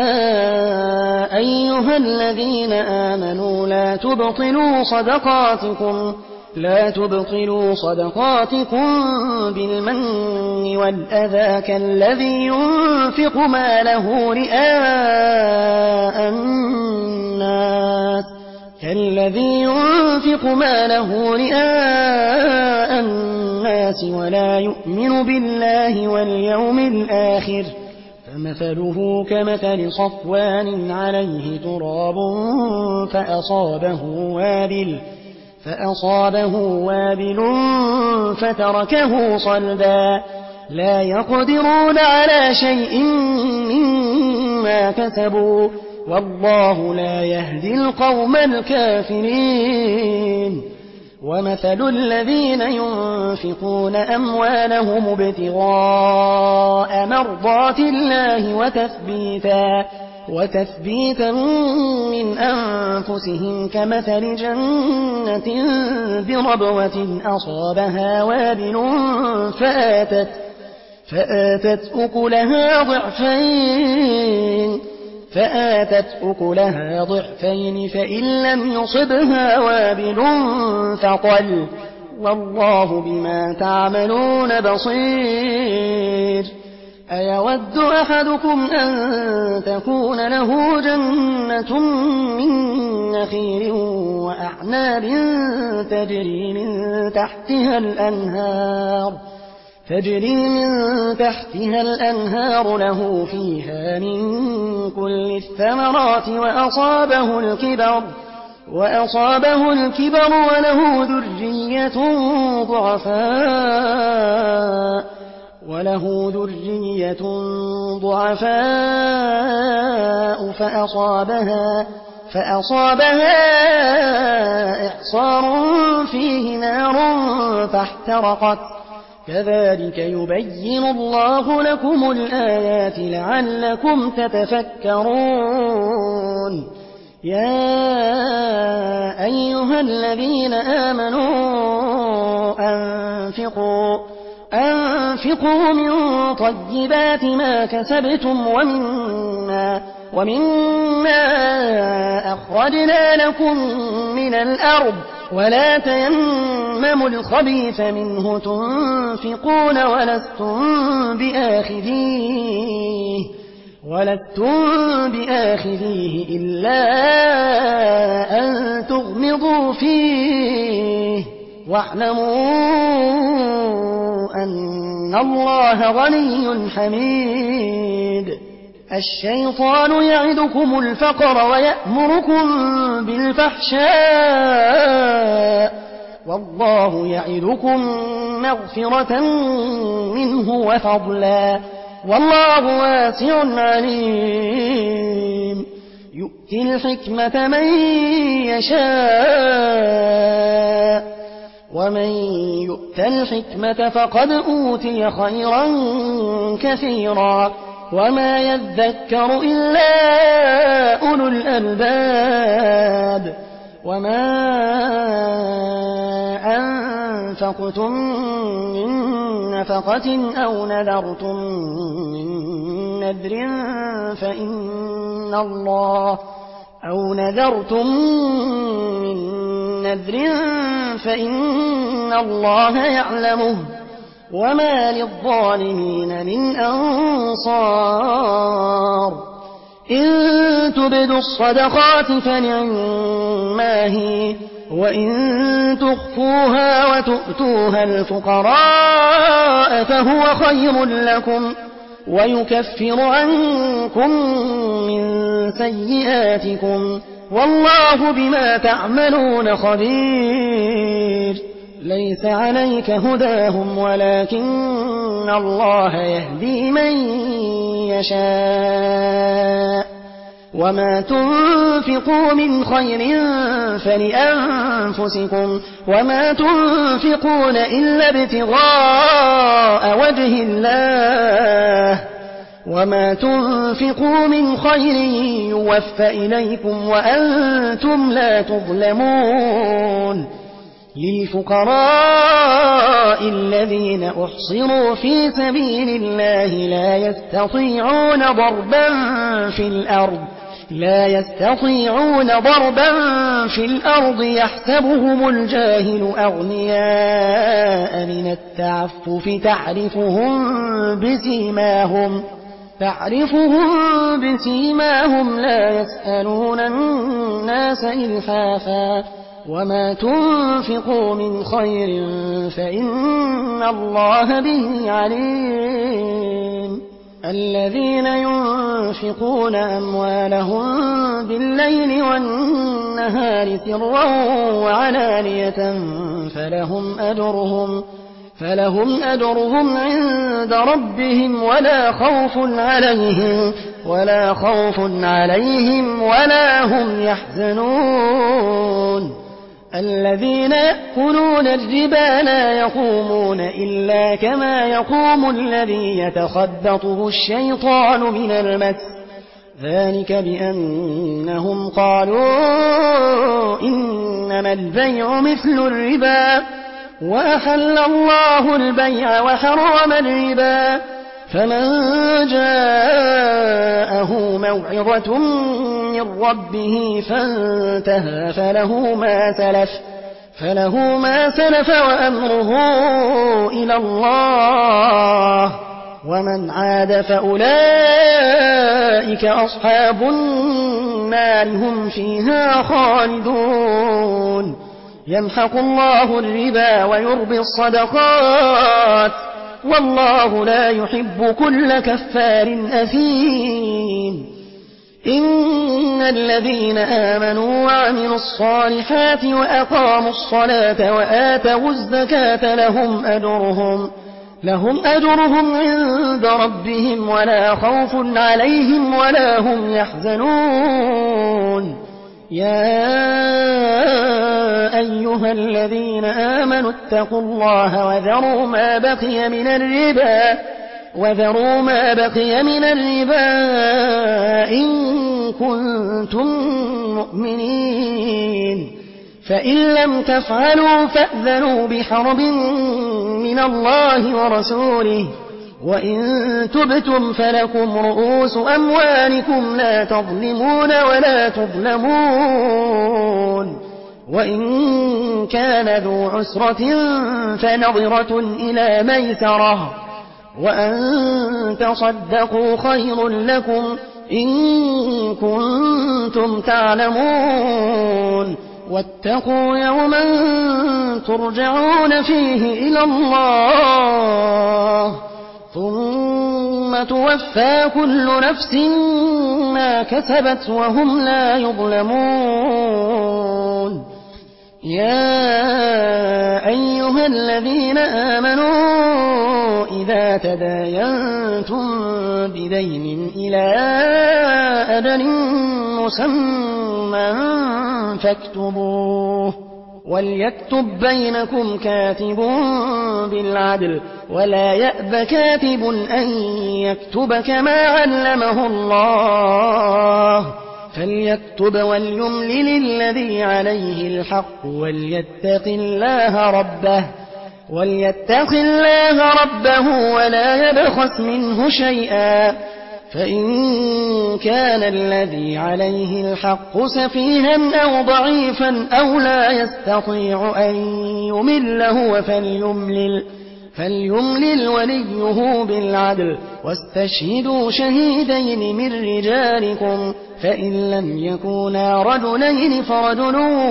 أيها الذين آمنوا لا تبطلوا صدقاتكم لا تبطلوا صدقاتكم بالمن والأذى كالذي ينفق ماله رئاء الناس كالذي ينفق ماله رئاء الناس ولا يؤمن بالله واليوم الآخر فمثله كمثل صفوان عليه تراب فأصابه وابل فأصابه وابل فتركه صلدا لا يقدرون على شيء مما كسبوا والله لا يهدي القوم الكافرين ومثل الذين ينفقون أموالهم ابتغاء مرضات الله وتثبيتا وتثبيتا من أنفسهم كمثل جنة بربوة أصابها وابل فآتت, فآتت أكلها ضعفين فآتت أكلها ضعفين فإن لم يصبها وابل فطل والله بما تعملون بصير أيود أحدكم أن تكون له جنة من نخيل وأعناب تجري من تحتها الأنهار تجري من تحتها الأنهار له فيها من كل الثمرات وأصابه الكبر وأصابه الكبر وله ذرية ضعفاء وله ذرية ضعفاء فأصابها فأصابها إعصار فيه نار فاحترقت كذلك يبين الله لكم الآيات لعلكم تتفكرون يا أيها الذين آمنوا أن أنفقوا أنفقوا من طيبات ما كسبتم ومما, ومما أخرجنا لكم من الأرض ولا تيمموا الخبيث منه تنفقون ولستم بآخذيه ولستم بآخذيه إلا أن تغمضوا فيه واعلموا أن الله غني حميد. الشيطان يعدكم الفقر ويأمركم بالفحشاء والله يعدكم مغفرة منه وفضلا والله واسع عليم. يؤتي الحكمة من يشاء ومن يؤت الحكمة فقد أوتي خيرا كثيرا وما يذكر إلا أولو الألباب. وما أنفقتم من نفقة أو نذرتم من نذر فإن الله أو نذرتم من نذر فإن الله يعلمه وما للظالمين من أنصار. إن تبدوا الصدقات فنعما هي وإن تخفوها وتؤتوها الفقراء فهو خير لكم ويكفر عنكم من سيئاتكم والله بما تعملون خبير. ليس عليك هداهم ولكن الله يهدي من يشاء وما تنفقوا من خير فلأنفسكم وما تنفقون إلا ابتغاء وجه الله وما تنفقوا من خير يوفى إليكم وأنتم لا تظلمون. للفقراء الذين أحصروا في سبيل الله لا يستطيعون ضربا في الأرض لا يستطيعون ضربا في الأرض يحسبهم الجاهل أغنياء من التعفف تعرفهم بسيماهم تعرفهم بسيماهم لا يسألون الناس إلحافا وما تنفقوا من خير فإن الله به عليم. الذين ينفقون أموالهم بالليل والنهار سرا وعلانية فلهم أجرهم فلهم أجرهم عند ربهم ولا خوف عليهم ولا خوف عليهم ولا هم يحزنون. الذين يأكلون الربا لا يقومون إلا كما يقوم الذي يتخبطه الشيطان من المس ذلك بأنهم قالوا إنما البيع مثل الربا وأحل الله البيع وحرم الربا فمن جاءه موعظة من ربه فانتهى فله ما سلف فله ما سلف وأمره إلى الله ومن عاد فأولئك أصحاب النار هم فيها خالدون. يمحق الله الربا ويربي الصدقات والله لا يحب كل كفار أثيم. إن الذين آمنوا وعملوا الصالحات وأقاموا الصلاة وآتوا الزكاة لهم أجرهم لهم أجرهم عند ربهم ولا خوف عليهم ولا هم يحزنون. يا أيها الذين آمنوا اتقوا الله وذروا ما بقي من الربا وذروا ما بقي من الربا إن كنتم مؤمنين فإن لم تفعلوا فأذنوا بحرب من الله ورسوله وإن تبتم فلكم رؤوس أموالكم لا تظلمون ولا تظلمون وإن كان ذو عسرة فنظرة إلى ميسرة وأن تصدقوا خير لكم إن كنتم تعلمون واتقوا يوما ترجعون فيه إلى الله ثم توفى كل نفس ما كسبت وهم لا يظلمون يا أيها الذين آمنوا إذا تداينتم بدين إلى أجل مسمى فاكتبوه وليكتب بينكم كاتب بالعدل ولا يأب كاتب أن يكتب كما علمه الله فليكتب وليملل الذي عليه الحق وليتق الله ربه وليتق الله ربه ولا يبخس منه شيئا فإن كان الذي عليه الحق سفيها أو ضعيفا أو لا يستطيع أن يمل هو فليملل فليملل وليه بالعدل واستشهدوا شهيدين من رجالكم فإن لم يكونا رجلين فرجل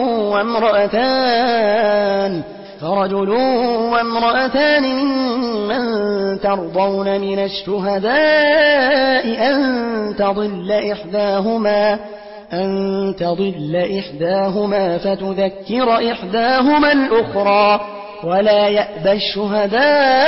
وامرأتان فرجل وامرأتان ممن ترضون من الشهداء أن تضل إحداهما أن تضل إحداهما فتذكر إحداهما الأخرى ولا يأبى الشهداء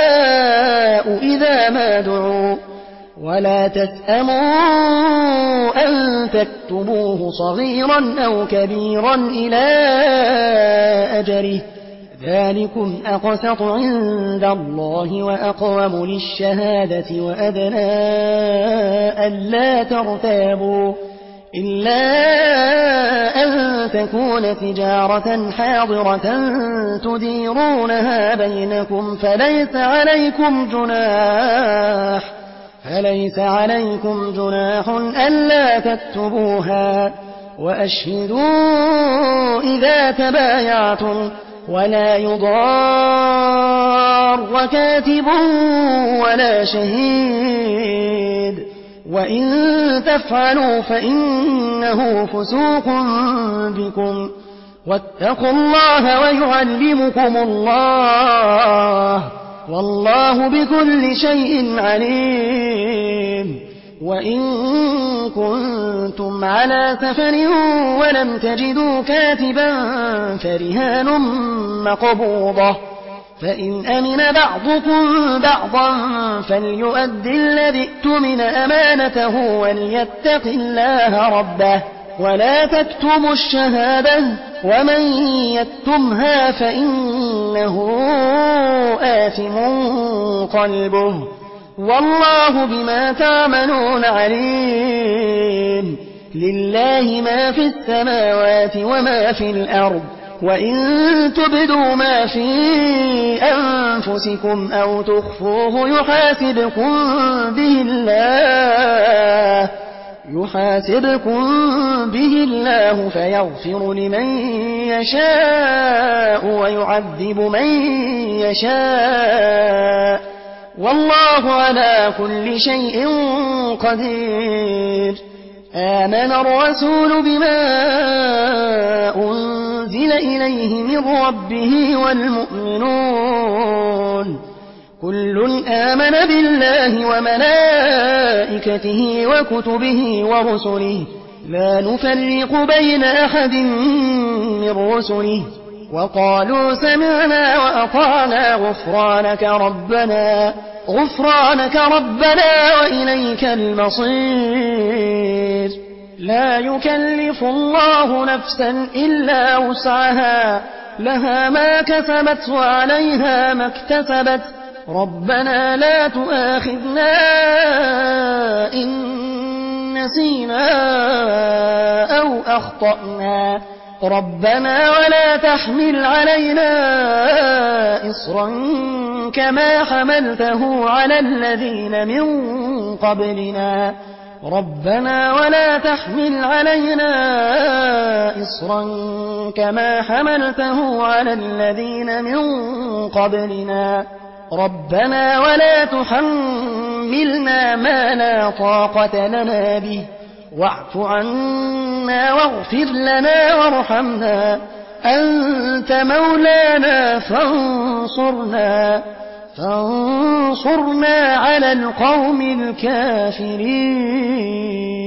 إذا ما دعوا ولا تسأموا أن تكتبوه صغيرا أو كبيرا إلى أجله ذلكم أقسط عند الله وأقوم للشهادة وأدنى ألا ترتابوا إلا أن تكون تجارة حاضرة تديرونها بينكم فليس عليكم جناح فليس عليكم جناح ألا تكتبوها وأشهدوا إذا تبايعتم ولا يضار كاتب ولا شهيد وإن تفعلوا فإنه فسوق بكم واتقوا الله ويعلمكم الله والله بكل شيء عليم وإن كنتم على سفر ولم تجدوا كاتبا فرهان مقبوضة فإن أمن بعضكم بعضا فليؤد الذي ائتمن أمانته وليتق الله ربه ولا تكتموا الشهادة ومن يكتمها فإنه آثم قلبه والله بما تعملون عليم لله ما في السماوات وما في الأرض وإن تبدوا ما في أنفسكم أو تخفوه يحاسبكم به الله يحاسبكم به الله فيغفر لمن يشاء ويعذب من يشاء والله على كل شيء قدير آمن الرسول بما أنزل إليه من ربه والمؤمنون كل آمن بالله وملائكته وكتبه ورسله لا نفرق بين أحد من رسله وقالوا سمعنا وأطعنا غفرانك ربنا غفرانك ربنا وإليك المصير لا يكلف الله نفسا إلا وسعها لها ما كسبت وعليها ما اكتسبت ربنا لا تؤاخذنا إن نسينا أو أخطأنا ربنا ولا تحمل علينا إصرا كما حملته على الذين من قبلنا ربنا ولا تحمل علينا إصرا كما حملته على الذين من قبلنا ربنا ولا تحملنا ما لا طاقة لنا به واعف عنا واغفر لنا وارحمنا أنت مولانا فانصرنا فانصرنا على القوم الكافرين